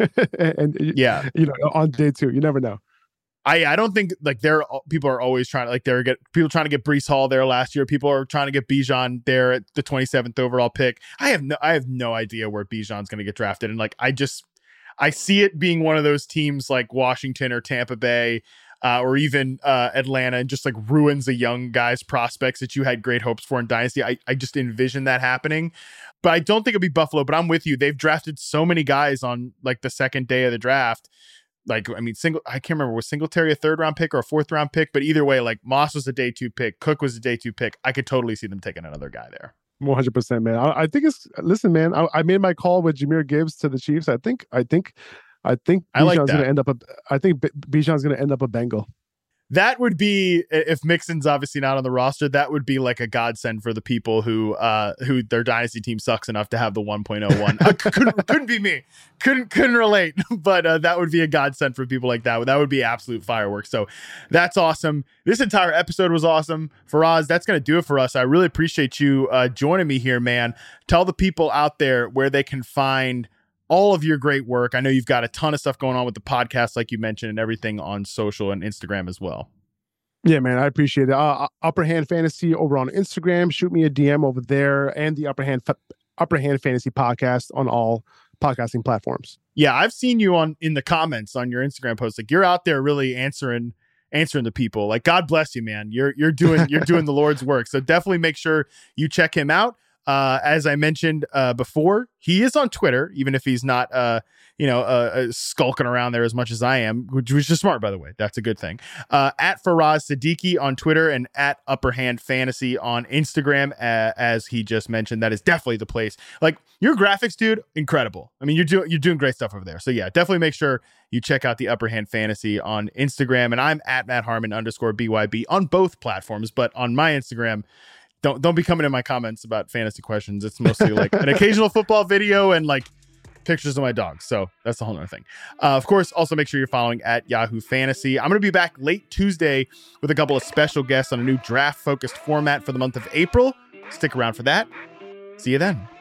and yeah, you know, on day two, you never know. I I don't think like there people are always trying to like they're get people trying to get Breece Hall there last year. People are trying to get Bijan there at the twenty-seventh overall pick. I have no I have no idea where Bijan's going to get drafted, and like I just I see it being one of those teams like Washington or Tampa Bay. Uh, or even uh, Atlanta, and just like ruins a young guy's prospects that you had great hopes for in Dynasty. I, I just envision that happening, but I don't think it'll be Buffalo. But I'm with you. They've drafted so many guys on like the second day of the draft. Like, I mean, single, I can't remember, was Singletary a third round pick or a fourth round pick? But either way, like Moss was a day two pick. Cook was a day two pick. I could totally see them taking another guy there. one hundred percent, man. I, I think it's, listen, man, I, I made my call with Jahmyr Gibbs to the Chiefs. I think, I think, I think I like Bijan's that. going to end up a, I think B- Bijan's going to end up a Bengal. That would be, if Mixon's obviously not on the roster, that would be like a godsend for the people who uh who their dynasty team sucks enough to have the one point oh one. uh, couldn't, couldn't be me. Couldn't couldn't relate. But uh, that would be a godsend for people like that. That would be absolute fireworks. So that's awesome. This entire episode was awesome. Faraz, that's going to do it for us. I really appreciate you uh, joining me here, man. Tell the people out there where they can find all of your great work. I know you've got a ton of stuff going on with the podcast, like you mentioned, and everything on social and Instagram as well. Yeah, man, I appreciate it. Uh, Upper Hand Fantasy over on Instagram. Shoot me a D M over there, and the Upper Hand Upper Hand Fantasy podcast on all podcasting platforms. Yeah, I've seen you on in the comments on your Instagram posts. Like you're out there really answering answering the people. Like God bless you, man. You're you're doing you're doing the Lord's work. So definitely make sure you check him out. Uh, as I mentioned uh, before, he is on Twitter, even if he's not, uh, you know, uh, uh, skulking around there as much as I am, which was just smart, by the way. That's a good thing. Uh, at Faraz Siddiqui on Twitter and at Upper Hand Fantasy on Instagram, uh, as he just mentioned. That is definitely the place. Like your graphics, dude, incredible. I mean, you're doing you're doing great stuff over there. So yeah, definitely make sure you check out the Upper Hand Fantasy on Instagram. And I'm at Matt Harmon underscore B Y B on both platforms, but on my Instagram. Don't don't be coming in my comments about fantasy questions. It's mostly like an occasional football video and like pictures of my dogs. So that's a whole other thing. Uh, of course, also make sure you're following at Yahoo Fantasy. I'm going to be back late Tuesday with a couple of special guests on a new draft focused format for the month of April. Stick around for that. See you then.